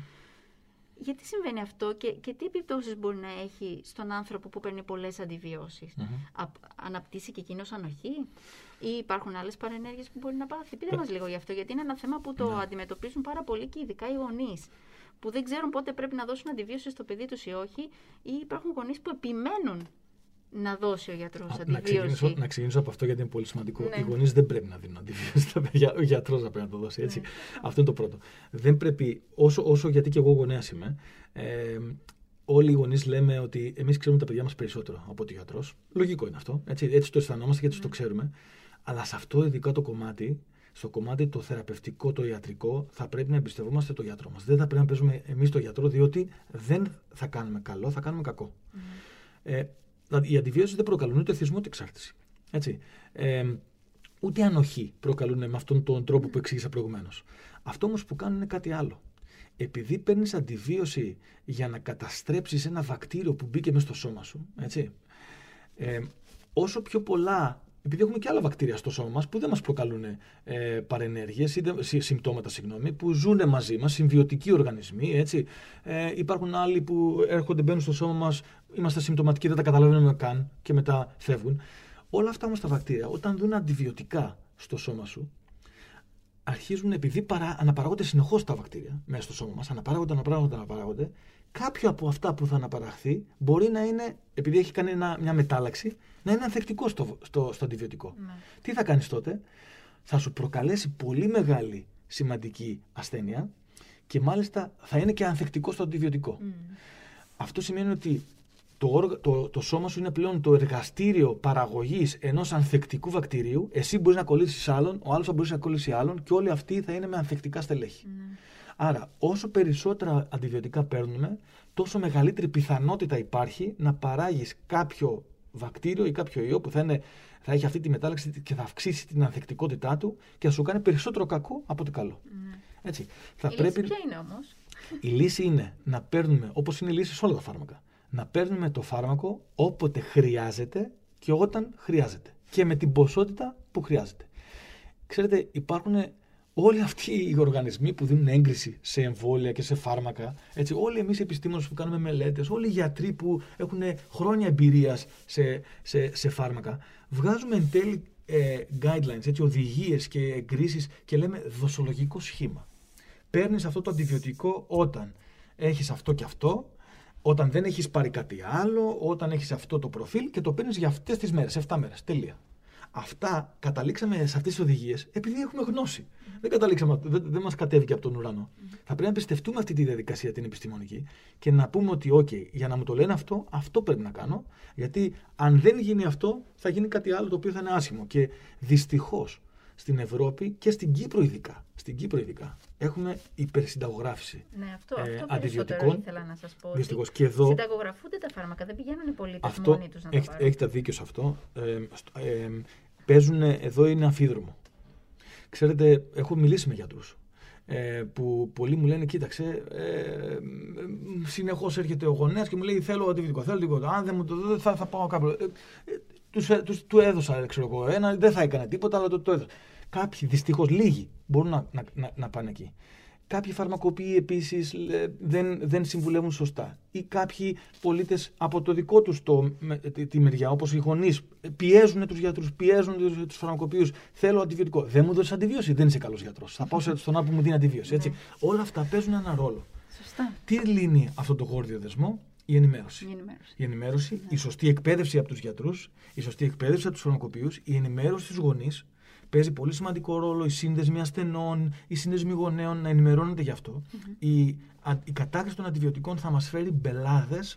Γιατί συμβαίνει αυτό και, και τι επιπτώσεις μπορεί να έχει στον άνθρωπο που παίρνει πολλές αντιβιώσεις. Mm-hmm. Α, αναπτύσσει και εκείνος ανοχή ή υπάρχουν άλλες παρενέργειες που μπορεί να πάθει. Πείτε μας λίγο γι' αυτό, γιατί είναι ένα θέμα που το yeah. αντιμετωπίζουν πάρα πολύ και ειδικά οι γονείς, που δεν ξέρουν πότε πρέπει να δώσουν αντιβίωση στο παιδί τους ή όχι, ή υπάρχουν γονείς που επιμένουν να δώσει ο γιατρός αντιβίωση. Να ξεκινήσω, να ξεκινήσω από αυτό γιατί είναι πολύ σημαντικό. Ναι. Οι γονείς δεν πρέπει να δίνουν αντιβίωση στα παιδιά, ο γιατρός θα πρέπει να το δώσει. Έτσι. Ναι. Αυτό είναι το πρώτο. Δεν πρέπει, όσο, όσο γιατί και εγώ γονέας είμαι, ε, όλοι οι γονείς λέμε ότι εμείς ξέρουμε τα παιδιά μας περισσότερο από ότι ο γιατρός. Λογικό είναι αυτό. Έτσι, έτσι το αισθανόμαστε και έτσι ναι. το ξέρουμε. Αλλά σε αυτό ειδικά το κομμάτι, στο κομμάτι το θεραπευτικό, το ιατρικό, θα πρέπει να εμπιστευόμαστε το γιατρό μας. Δεν θα πρέπει να παίζουμε εμείς το γιατρό, διότι δεν θα κάνουμε καλό, θα κάνουμε κακό. Mm. Ε, οι αντιβιώσεις δεν προκαλούν ούτε εθισμό ούτε εξάρτηση. Έτσι. Ε, ούτε ανοχή προκαλούν με αυτόν τον τρόπο που εξήγησα προηγουμένως. Αυτό όμως που κάνουν είναι κάτι άλλο. Επειδή παίρνεις αντιβίωση για να καταστρέψεις ένα βακτήριο που μπήκε μέσα στο σώμα σου, έτσι, ε, όσο πιο πολλά. Επειδή έχουμε και άλλα βακτήρια στο σώμα μας που δεν μας προκαλούν ε, παρενέργειες ή δε, συμπτώματα, συγγνώμη, που ζουν μαζί μας, συμβιωτικοί οργανισμοί, έτσι. Ε, υπάρχουν άλλοι που έρχονται, μπαίνουν στο σώμα μας, είμαστε συμπτωματικοί, δεν τα καταλαβαίνουμε καν και μετά φεύγουν. Όλα αυτά όμως τα βακτήρια, όταν δουν αντιβιωτικά στο σώμα σου, αρχίζουν, επειδή παρά, αναπαράγονται συνεχώς τα βακτήρια μέσα στο σώμα μας, αναπαράγονται, αναπαράγονται, αναπαράγονται, κάποιο από αυτά που θα αναπαραχθεί μπορεί να είναι, επειδή έχει κάνει ένα, μια μετάλλαξη, να είναι ανθεκτικό στο, στο, στο αντιβιωτικό. Ναι. Τι θα κάνεις τότε? Θα σου προκαλέσει πολύ μεγάλη σημαντική ασθένεια και μάλιστα θα είναι και ανθεκτικό στο αντιβιωτικό. Mm. Αυτό σημαίνει ότι το, το, το σώμα σου είναι πλέον το εργαστήριο παραγωγής ενός ανθεκτικού βακτηρίου. Εσύ μπορείς να κολλήσεις άλλον, ο άλλος θα μπορείς να κολλήσει άλλον και όλοι αυτοί θα είναι με ανθεκτικά στελέχη. Mm. Άρα, όσο περισσότερα αντιβιωτικά παίρνουμε, τόσο μεγαλύτερη πιθανότητα υπάρχει να παράγεις κάποιο βακτήριο ή κάποιο ιό που θα, είναι, θα έχει αυτή τη μετάλλαξη και θα αυξήσει την ανθεκτικότητά του και θα σου κάνει περισσότερο κακό από ότι καλό. Mm. Έτσι. Θα η πρέπει... λύση ποια είναι όμως? Η λύση είναι να παίρνουμε, όπως είναι η λύση σε όλα τα φάρμακα, να παίρνουμε το φάρμακο όποτε χρειάζεται και όταν χρειάζεται και με την ποσότητα που χρειάζεται. Ξέρετε, υπάρχουν όλοι αυτοί οι οργανισμοί που δίνουν έγκριση σε εμβόλια και σε φάρμακα, έτσι, όλοι εμείς οι επιστήμονες που κάνουμε μελέτες, όλοι οι γιατροί που έχουν χρόνια εμπειρίας σε, σε, σε φάρμακα, βγάζουμε εν τέλει ε, guidelines, έτσι, οδηγίες και εγκρίσεις και λέμε δοσολογικό σχήμα. Παίρνεις αυτό το αντιβιωτικό όταν έχεις αυτό και αυτό, όταν δεν έχεις πάρει κάτι άλλο, όταν έχεις αυτό το προφίλ και το παίρνεις για αυτές τις μέρες, επτά μέρες, τελεία. Αυτά καταλήξαμε σε αυτές τις οδηγίες επειδή έχουμε γνώση. Mm. Δεν καταλήξαμε, δεν, δεν μας κατέβηκε από τον ουρανό. Mm. Θα πρέπει να πιστευτούμε αυτή τη διαδικασία την επιστημονική και να πούμε ότι, OK, για να μου το λένε αυτό, αυτό πρέπει να κάνω. Γιατί αν δεν γίνει αυτό, θα γίνει κάτι άλλο το οποίο θα είναι άσχημο. Και δυστυχώς στην Ευρώπη και στην Κύπρο ειδικά, στην Κύπρο ειδικά έχουμε υπερσυνταγογράφηση ναι, αυτό, ε, αυτό αντιβιωτικών. Ήθελα να σας πω. Δυστυχώς και εδώ. Συνταγογραφούνται τα φάρμακα, δεν πηγαίνουν οι πολίτες αυτό, μόνοι τους να έχ, τα πάρουν. Έχετε δίκιο σε αυτό. Ε, ε, παίζουν, εδώ είναι αμφίδρομο. Ξέρετε, έχω μιλήσει με γιατρούς ε, που πολλοί μου λένε, κοίταξε, ε, συνεχώς έρχεται ο γονέας και μου λέει θέλω αντιβιωτικό, θέλω τίποτα. Αν δεν μου το δω, θα, θα πάω κάπου. Ε, ε, τους, τους, του έδωσα, ξέρω εγώ, ένα, δεν θα έκανε τίποτα, αλλά το, το έδωσα. Κάποιοι, δυστυχώς, λίγοι μπορούν να, να, να, να πάνε εκεί. Κάποιοι φαρμακοποιοί επίσης δεν, δεν συμβουλεύουν σωστά. Ή κάποιοι πολίτες από το δικό τους το, τη, τη μεριά, όπως οι γονείς, πιέζουν τους γιατρούς, πιέζουν τους, τους φαρμακοποιούς. Θέλω αντιβιωτικό. Δεν μου δώσεις αντιβίωση, δεν είσαι καλός γιατρός. Θα πάω στον άλλο που μου δίνει αντιβίωση. Έτσι. Όλα αυτά παίζουν ένα ρόλο. Σωστά. Τι λύνει αυτό το γόρδιο δεσμό? Η ενημέρωση. Η ενημέρωση, η, ενημέρωση, η σωστή εκπαίδευση από τους γιατρούς, η σωστή εκπαίδευση από τους φαρμακοποιούς, η ενημέρωση στους γονείς. Παίζει πολύ σημαντικό ρόλο οι σύνδεσμοι ασθενών, οι σύνδεσμοι γονέων να ενημερώνονται γι' αυτό. Mm-hmm. Η, α, η κατάχρηση των αντιβιωτικών θα μας φέρει μπελάδες.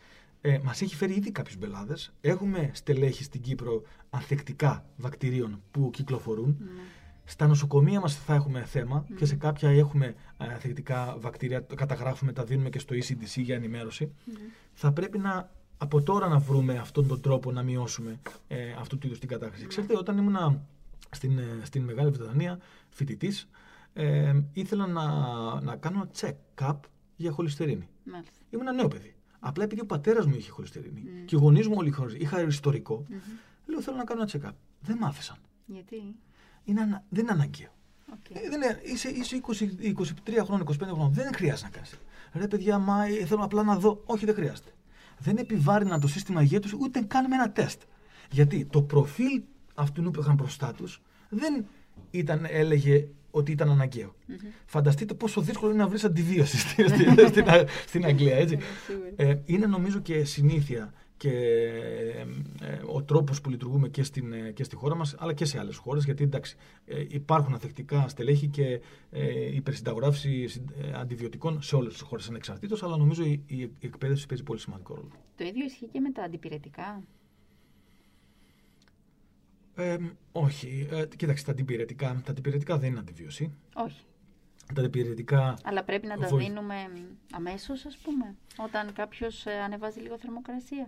Ε, μας έχει φέρει ήδη κάποιους μπελάδες. Έχουμε στελέχη στην Κύπρο ανθεκτικά βακτηρίων που κυκλοφορούν. Mm-hmm. Στα νοσοκομεία μας θα έχουμε θέμα mm-hmm. και σε κάποια έχουμε ανθεκτικά βακτήρια. Το καταγράφουμε, τα δίνουμε και στο ι σι ντι σι για ενημέρωση. Mm-hmm. Θα πρέπει να, από τώρα να βρούμε αυτόν τον τρόπο να μειώσουμε ε, αυτού του είδους την κατάχρηση. Mm-hmm. Ξέρετε, όταν ήμουν στην, στην Μεγάλη Βρετανία, φοιτητής, ε, ήθελα να, να κάνω ένα check-up για χολυστερίνη. Μάλιστα. Ήμουν ένα νέο παιδί. Απλά επειδή ο πατέρας μου είχε χολυστερίνη Mm. και οι γονείς μου όλοι είχα ιστορικό, Mm-hmm. λέω θέλω να κάνω ένα check-up. Δεν μ' άφησαν. Γιατί? Είναι ανα... Δεν είναι αναγκαίο. Okay. Ε, δεν είναι... Είσαι, είσαι είκοσι, είκοσι τρία χρόνια, είκοσι πέντε χρόνια. Δεν χρειάζεται να κάνεις. Ρε παιδιά, μα θέλω απλά να δω. Όχι, δεν χρειάζεται. Δεν επιβάρυναν το σύστημα υγείας τους ούτε καν με ένα τεστ. Γιατί το προφίλ αυτού που είχαν μπροστά τους δεν ήταν, έλεγε ότι ήταν αναγκαίο. Mm-hmm. Φανταστείτε πόσο δύσκολο είναι να βρεις αντιβίωση στην, στην, στην, στην Αγγλία. Έτσι. ε, είναι νομίζω και συνήθεια και ε, ε, ο τρόπος που λειτουργούμε και, στην, ε, και στη χώρα μας, αλλά και σε άλλες χώρες, γιατί εντάξει, ε, υπάρχουν αθεκτικά στελέχη και ε, υπερσυνταγογράφηση ε, αντιβιωτικών σε όλες τις χώρες ανεξαρτήτως, αλλά νομίζω η, η, η εκπαίδευση παίζει πολύ σημαντικό ρόλο. Το ίδιο ισχύει και με τα αντιπυρετικά. Ε, όχι. Ε, κοίταξε, τα αντιπυρετικά, τα αντιπυρετικά δεν είναι αντιβίωση. Όχι. Τα αντιπυρετικά... Αλλά πρέπει να τα βοη... δίνουμε αμέσως, ας πούμε, όταν κάποιος ε, ανεβάζει λίγο θερμοκρασία.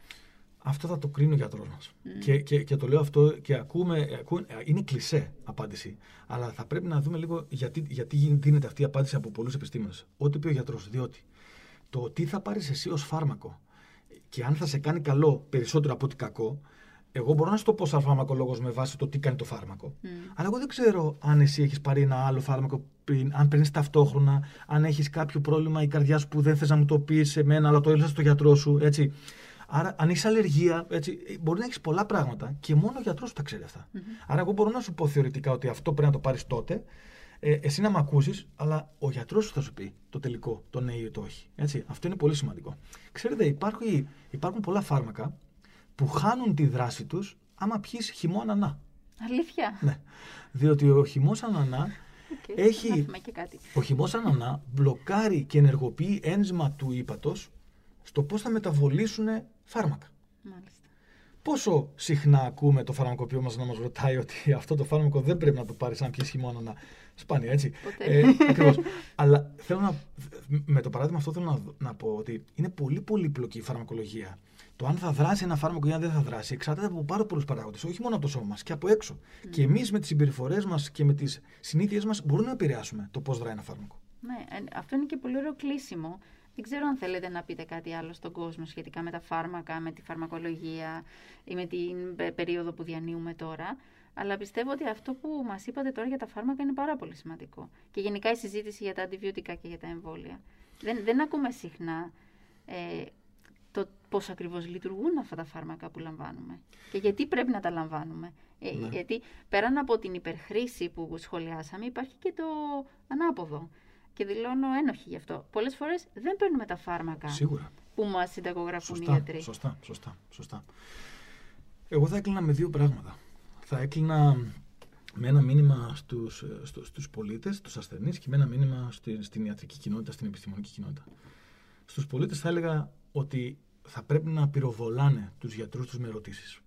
Αυτό θα το κρίνει ο γιατρός μας. Mm. Και, και, και το λέω αυτό και ακούμε, ακούμε, είναι κλισέ απάντηση. Αλλά θα πρέπει να δούμε λίγο γιατί, γιατί δίνεται αυτή η απάντηση από πολλούς επιστήμονες. Ό,τι πει ο γιατρός. Διότι το τι θα πάρεις εσύ ως φάρμακο και αν θα σε κάνει καλό περισσότερο από ότι κακό, εγώ μπορώ να σου το πω σαν φαρμακολόγος με βάση το τι κάνει το φάρμακο. Mm. Αλλά εγώ δεν ξέρω αν εσύ έχεις πάρει ένα άλλο φάρμακο πριν, αν παίρνεις ταυτόχρονα, αν έχεις κάποιο πρόβλημα η καρδιά σου που δεν θες να μου το πεις σε μένα, αλλά το έλυσες στο γιατρό σου. Έτσι. Άρα, αν έχεις αλλεργία, έτσι, μπορεί να έχεις πολλά πράγματα και μόνο ο γιατρός σου τα ξέρει αυτά. Mm-hmm. Άρα, εγώ μπορώ να σου πω θεωρητικά ότι αυτό πρέπει να το πάρεις τότε, ε, εσύ να με ακούσεις, αλλά ο γιατρός σου θα σου πει το τελικό, το ναι ή το όχι. Έτσι. Αυτό είναι πολύ σημαντικό. Ξέρετε, υπάρχουν, υπάρχουν πολλά φάρμακα που χάνουν τη δράση τους άμα πιείς χυμό ανανά. Αλήθεια. Ναι. Διότι ο χυμός ανανά okay, έχει. Και κάτι. Ο χυμός ανανά μπλοκάρει και ενεργοποιεί ένζημα του ύπατος στο πώς θα μεταβολήσουν φάρμακα. Μάλιστα. Πόσο συχνά ακούμε το φαρμακοποιό μας να μας ρωτάει ότι αυτό το φάρμακο δεν πρέπει να το πάρεις αν πιείς χυμό ανανά. Σπάνια, έτσι. Ε, ακριβώς. Αλλά θέλω να, με το παράδειγμα αυτό θέλω να, να πω ότι είναι πολύ πολύπλοκη η φαρμακολογία. Το αν θα δράσει ένα φάρμακο ή αν δεν θα δράσει εξαρτάται από πάρα πολλούς παράγοντες, όχι μόνο από το σώμα μας και από έξω. Mm. Και εμείς με τις συμπεριφορές μας και με τις συνήθειες μας μπορούμε να επηρεάσουμε το πώς δράει ένα φάρμακο. Ναι, αυτό είναι και πολύ ωραίο κλείσιμο. Δεν ξέρω αν θέλετε να πείτε κάτι άλλο στον κόσμο σχετικά με τα φάρμακα, με τη φαρμακολογία ή με την περίοδο που διανύουμε τώρα. Αλλά πιστεύω ότι αυτό που μας είπατε τώρα για τα φάρμακα είναι πάρα πολύ σημαντικό. Και γενικά η συζήτηση για τα αντιβιωτικά και για τα εμβόλια. Δεν, δεν ακούμε συχνά ε, το πώς ακριβώς λειτουργούν αυτά τα φάρμακα που λαμβάνουμε. Και γιατί πρέπει να τα λαμβάνουμε. Ε, ναι. Γιατί πέραν από την υπερχρήση που σχολιάσαμε υπάρχει και το ανάποδο. Και δηλώνω ένοχη γι' αυτό. Πολλές φορές δεν παίρνουμε τα φάρμακα Σίγουρα. που μας συνταγογραφούν σωστά, οι γιατροί. Σωστά, σωστά, σωστά. Εγώ θα έκλεινα με δύο πράγματα. Θα έκλεινα με ένα μήνυμα στους, στους, στους πολίτες, στους ασθενείς και με ένα μήνυμα στη, στην ιατρική κοινότητα, στην επιστημονική κοινότητα. Στους πολίτες θα έλεγα ότι θα πρέπει να πυροβολάνε τους γιατρούς τους με ερωτήσεις.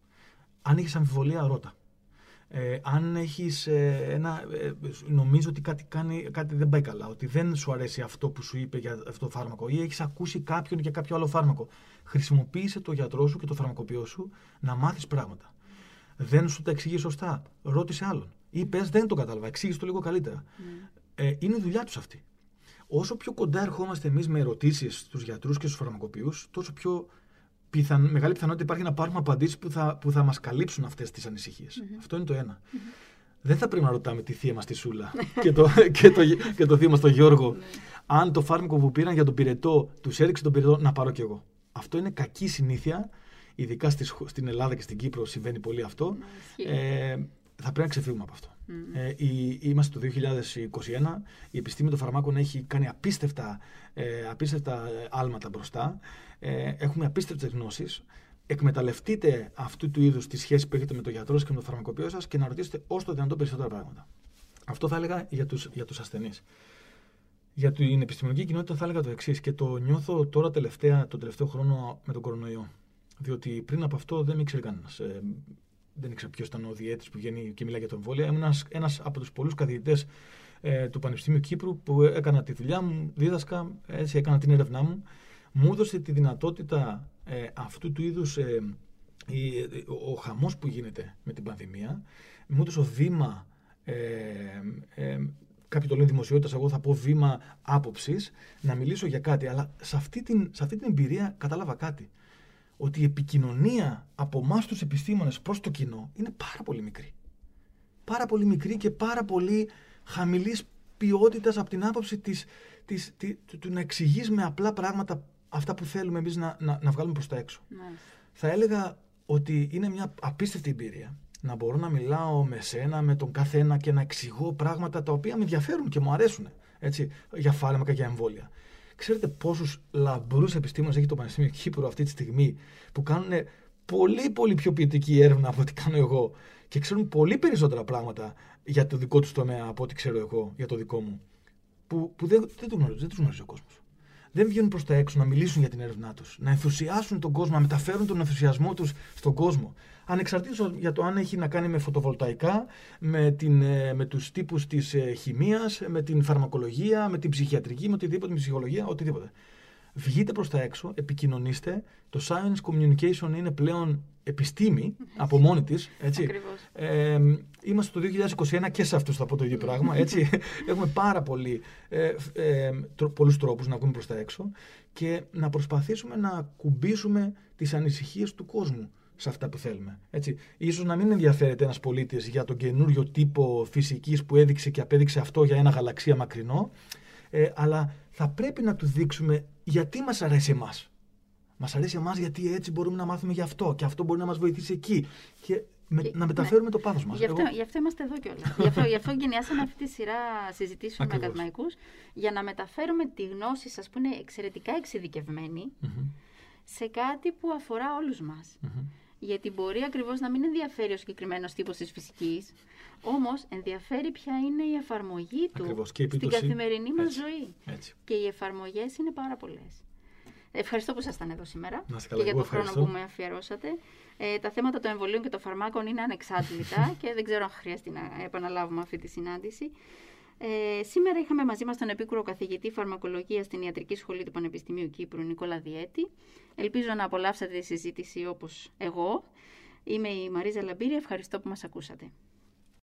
Αν έχεις αμφιβολία, ρώτα. Ε, αν έχεις ε, ένα, ε, νομίζω ότι κάτι, κάνει, κάτι δεν πάει καλά, ότι δεν σου αρέσει αυτό που σου είπε για αυτό το φάρμακο ή έχεις ακούσει κάποιον για κάποιο άλλο φάρμακο, χρησιμοποίησε το γιατρό σου και το φαρμακοποιό σου να μάθεις πράγματα. Δεν σου τα εξηγεί σωστά, ρώτησε άλλον. Ή πες δεν το κατάλαβα, εξήγησε το λίγο καλύτερα. Mm. Ε, είναι η δουλειά τους αυτή. Όσο πιο κοντά ερχόμαστε εμείς με ερωτήσεις στους γιατρούς και στους φαρμακοποιούς, τόσο πιο πιθαν, μεγάλη πιθανότητα υπάρχει να πάρουμε απαντήσεις που θα, που θα μας καλύψουν αυτές τις ανησυχίες. Mm-hmm. Αυτό είναι το ένα. Mm-hmm. Δεν θα πρέπει να ρωτάμε τη θεία μας τη Σούλα και, το, και, το, και το θείο μας τον Γιώργο, αν το φάρμακο που πήραν για τον πυρετό τους έριξε τον πυρετό να πάρω κι εγώ. Αυτό είναι κακή συνήθεια. Ειδικά στις, στην Ελλάδα και στην Κύπρο συμβαίνει πολύ αυτό. Ε, θα πρέπει να ξεφύγουμε από αυτό. Mm. Ε, η, είμαστε το δύο χιλιάδες είκοσι ένα, η επιστήμη των φαρμάκων έχει κάνει απίστευτα, ε, απίστευτα άλματα μπροστά. Ε, έχουμε απίστευτες γνώσεις. Εκμεταλλευτείτε αυτού του είδους τη σχέση που έχετε με τον γιατρό και με τον φαρμακοποιό σας και να ρωτήσετε όσο το δυνατόν περισσότερα πράγματα. Αυτό θα έλεγα για τους, για τους ασθενείς. Για την επιστημονική κοινότητα θα έλεγα το εξής και το νιώθω τώρα τελευταία, τον τελευταίο χρόνο με τον κορονοϊό. Διότι πριν από αυτό δεν με ήξερε κανένας. Ε, δεν ήξερα ποιος ήταν ο διαίτης που βγαίνει και μιλάει για το εμβόλια. Ήμουν ένας, ένας από τους πολλούς καθηγητές ε, του Πανεπιστημίου Κύπρου που έκανα τη δουλειά μου, δίδασκα, έτσι έκανα την έρευνά μου. Μου έδωσε τη δυνατότητα ε, αυτού του είδους ε, η, ο, ο χαμός που γίνεται με την πανδημία μου έδωσε βήμα, ε, ε, κάποιοι το λένε δημοσιότητας, εγώ θα πω βήμα άποψης, να μιλήσω για κάτι. Αλλά σε αυτή την, σε αυτή την εμπειρία κατάλαβα κάτι. Ότι η επικοινωνία από εμάς τους επιστήμονες προς το κοινό είναι πάρα πολύ μικρή. Πάρα πολύ μικρή και πάρα πολύ χαμηλής ποιότητας από την άποψη της, της, της, του, του να εξηγείς με απλά πράγματα αυτά που θέλουμε εμείς να, να, να βγάλουμε προς τα έξω. Nice. Θα έλεγα ότι είναι μια απίστευτη εμπειρία να μπορώ να μιλάω με σένα, με τον κάθε ένα και να εξηγώ πράγματα τα οποία με ενδιαφέρουν και μου αρέσουν. Έτσι, για φάρμακα, για εμβόλια. Ξέρετε πόσους λαμπρούς επιστήμονες έχει το Πανεπιστήμιο Κύπρου αυτή τη στιγμή που κάνουν πολύ πολύ πιο ποιητική έρευνα από ό,τι κάνω εγώ και ξέρουν πολύ περισσότερα πράγματα για το δικό τους τομέα από ό,τι ξέρω εγώ για το δικό μου, που, που δεν, δεν, το γνωρίζει, δεν τους γνωρίζει ο κόσμος. Δεν βγαίνουν προς τα έξω να μιλήσουν για την έρευνά τους, να ενθουσιάσουν τον κόσμο, να μεταφέρουν τον ενθουσιασμό τους στον κόσμο. Ανεξαρτήτως για το αν έχει να κάνει με φωτοβολταϊκά, με, την, με τους τύπους της χημείας, με την φαρμακολογία, με την ψυχιατρική, με οτιδήποτε, με την ψυχολογία, οτιδήποτε. Βγείτε προς τα έξω, επικοινωνήστε. Το science communication είναι πλέον επιστήμη από μόνη της. Έτσι. Ε, είμαστε το δύο χιλιάδες είκοσι ένα και σε αυτούς θα πω το ίδιο πράγμα. Έτσι. Έχουμε πάρα πολύ, ε, ε, τρο, πολλούς τρόπους να βγούμε προς τα έξω και να προσπαθήσουμε να κουμπίσουμε τις ανησυχίες του κόσμου σε αυτά που θέλουμε. Έτσι. Ίσως να μην ενδιαφέρεται ένας πολίτης για τον καινούριο τύπο φυσικής που έδειξε και απέδειξε αυτό για ένα γαλαξία μακρινό, ε, αλλά θα πρέπει να του δείξουμε γιατί μας αρέσει εμάς. Μας αρέσει εμάς γιατί έτσι μπορούμε να μάθουμε γι' αυτό και αυτό μπορεί να μας βοηθήσει εκεί. Και, με, και να μεταφέρουμε ναι. το πάθος μας. Γι' αυτό, γι' αυτό είμαστε εδώ κιόλας. γι' αυτό, γι' αυτό γενιάσαμε αυτή τη σειρά συζητήσεων με ακαδημαϊκούς, για να μεταφέρουμε τη γνώση σας που είναι εξαιρετικά εξειδικευμένη mm-hmm. σε κάτι που αφορά όλους μας. Mm-hmm. Γιατί μπορεί ακριβώς να μην ενδιαφέρει ο συγκεκριμένος τύπος της φυσικής, όμως ενδιαφέρει ποια είναι η εφαρμογή του στην καθημερινή μας έτσι, ζωή. Έτσι. Και οι εφαρμογές είναι πάρα πολλές. Ευχαριστώ που ήσασταν εδώ σήμερα καλά, και για τον ευχαριστώ. χρόνο που με αφιερώσατε. Ε, τα θέματα των εμβολίων και των φαρμάκων είναι ανεξάντλητα και δεν ξέρω αν χρειάζεται να επαναλάβουμε αυτή τη συνάντηση. Ε, σήμερα είχαμε μαζί μας τον επίκουρο καθηγητή φαρμακολογίας στην Ιατρική Σχολή του Πανεπιστημίου Κύπρου, Νικόλα Διέτη. Ελπίζω να απολαύσατε τη συζήτηση όπως εγώ. Είμαι η Μαρίζα Λαμπύρη, ευχαριστώ που μας ακούσατε.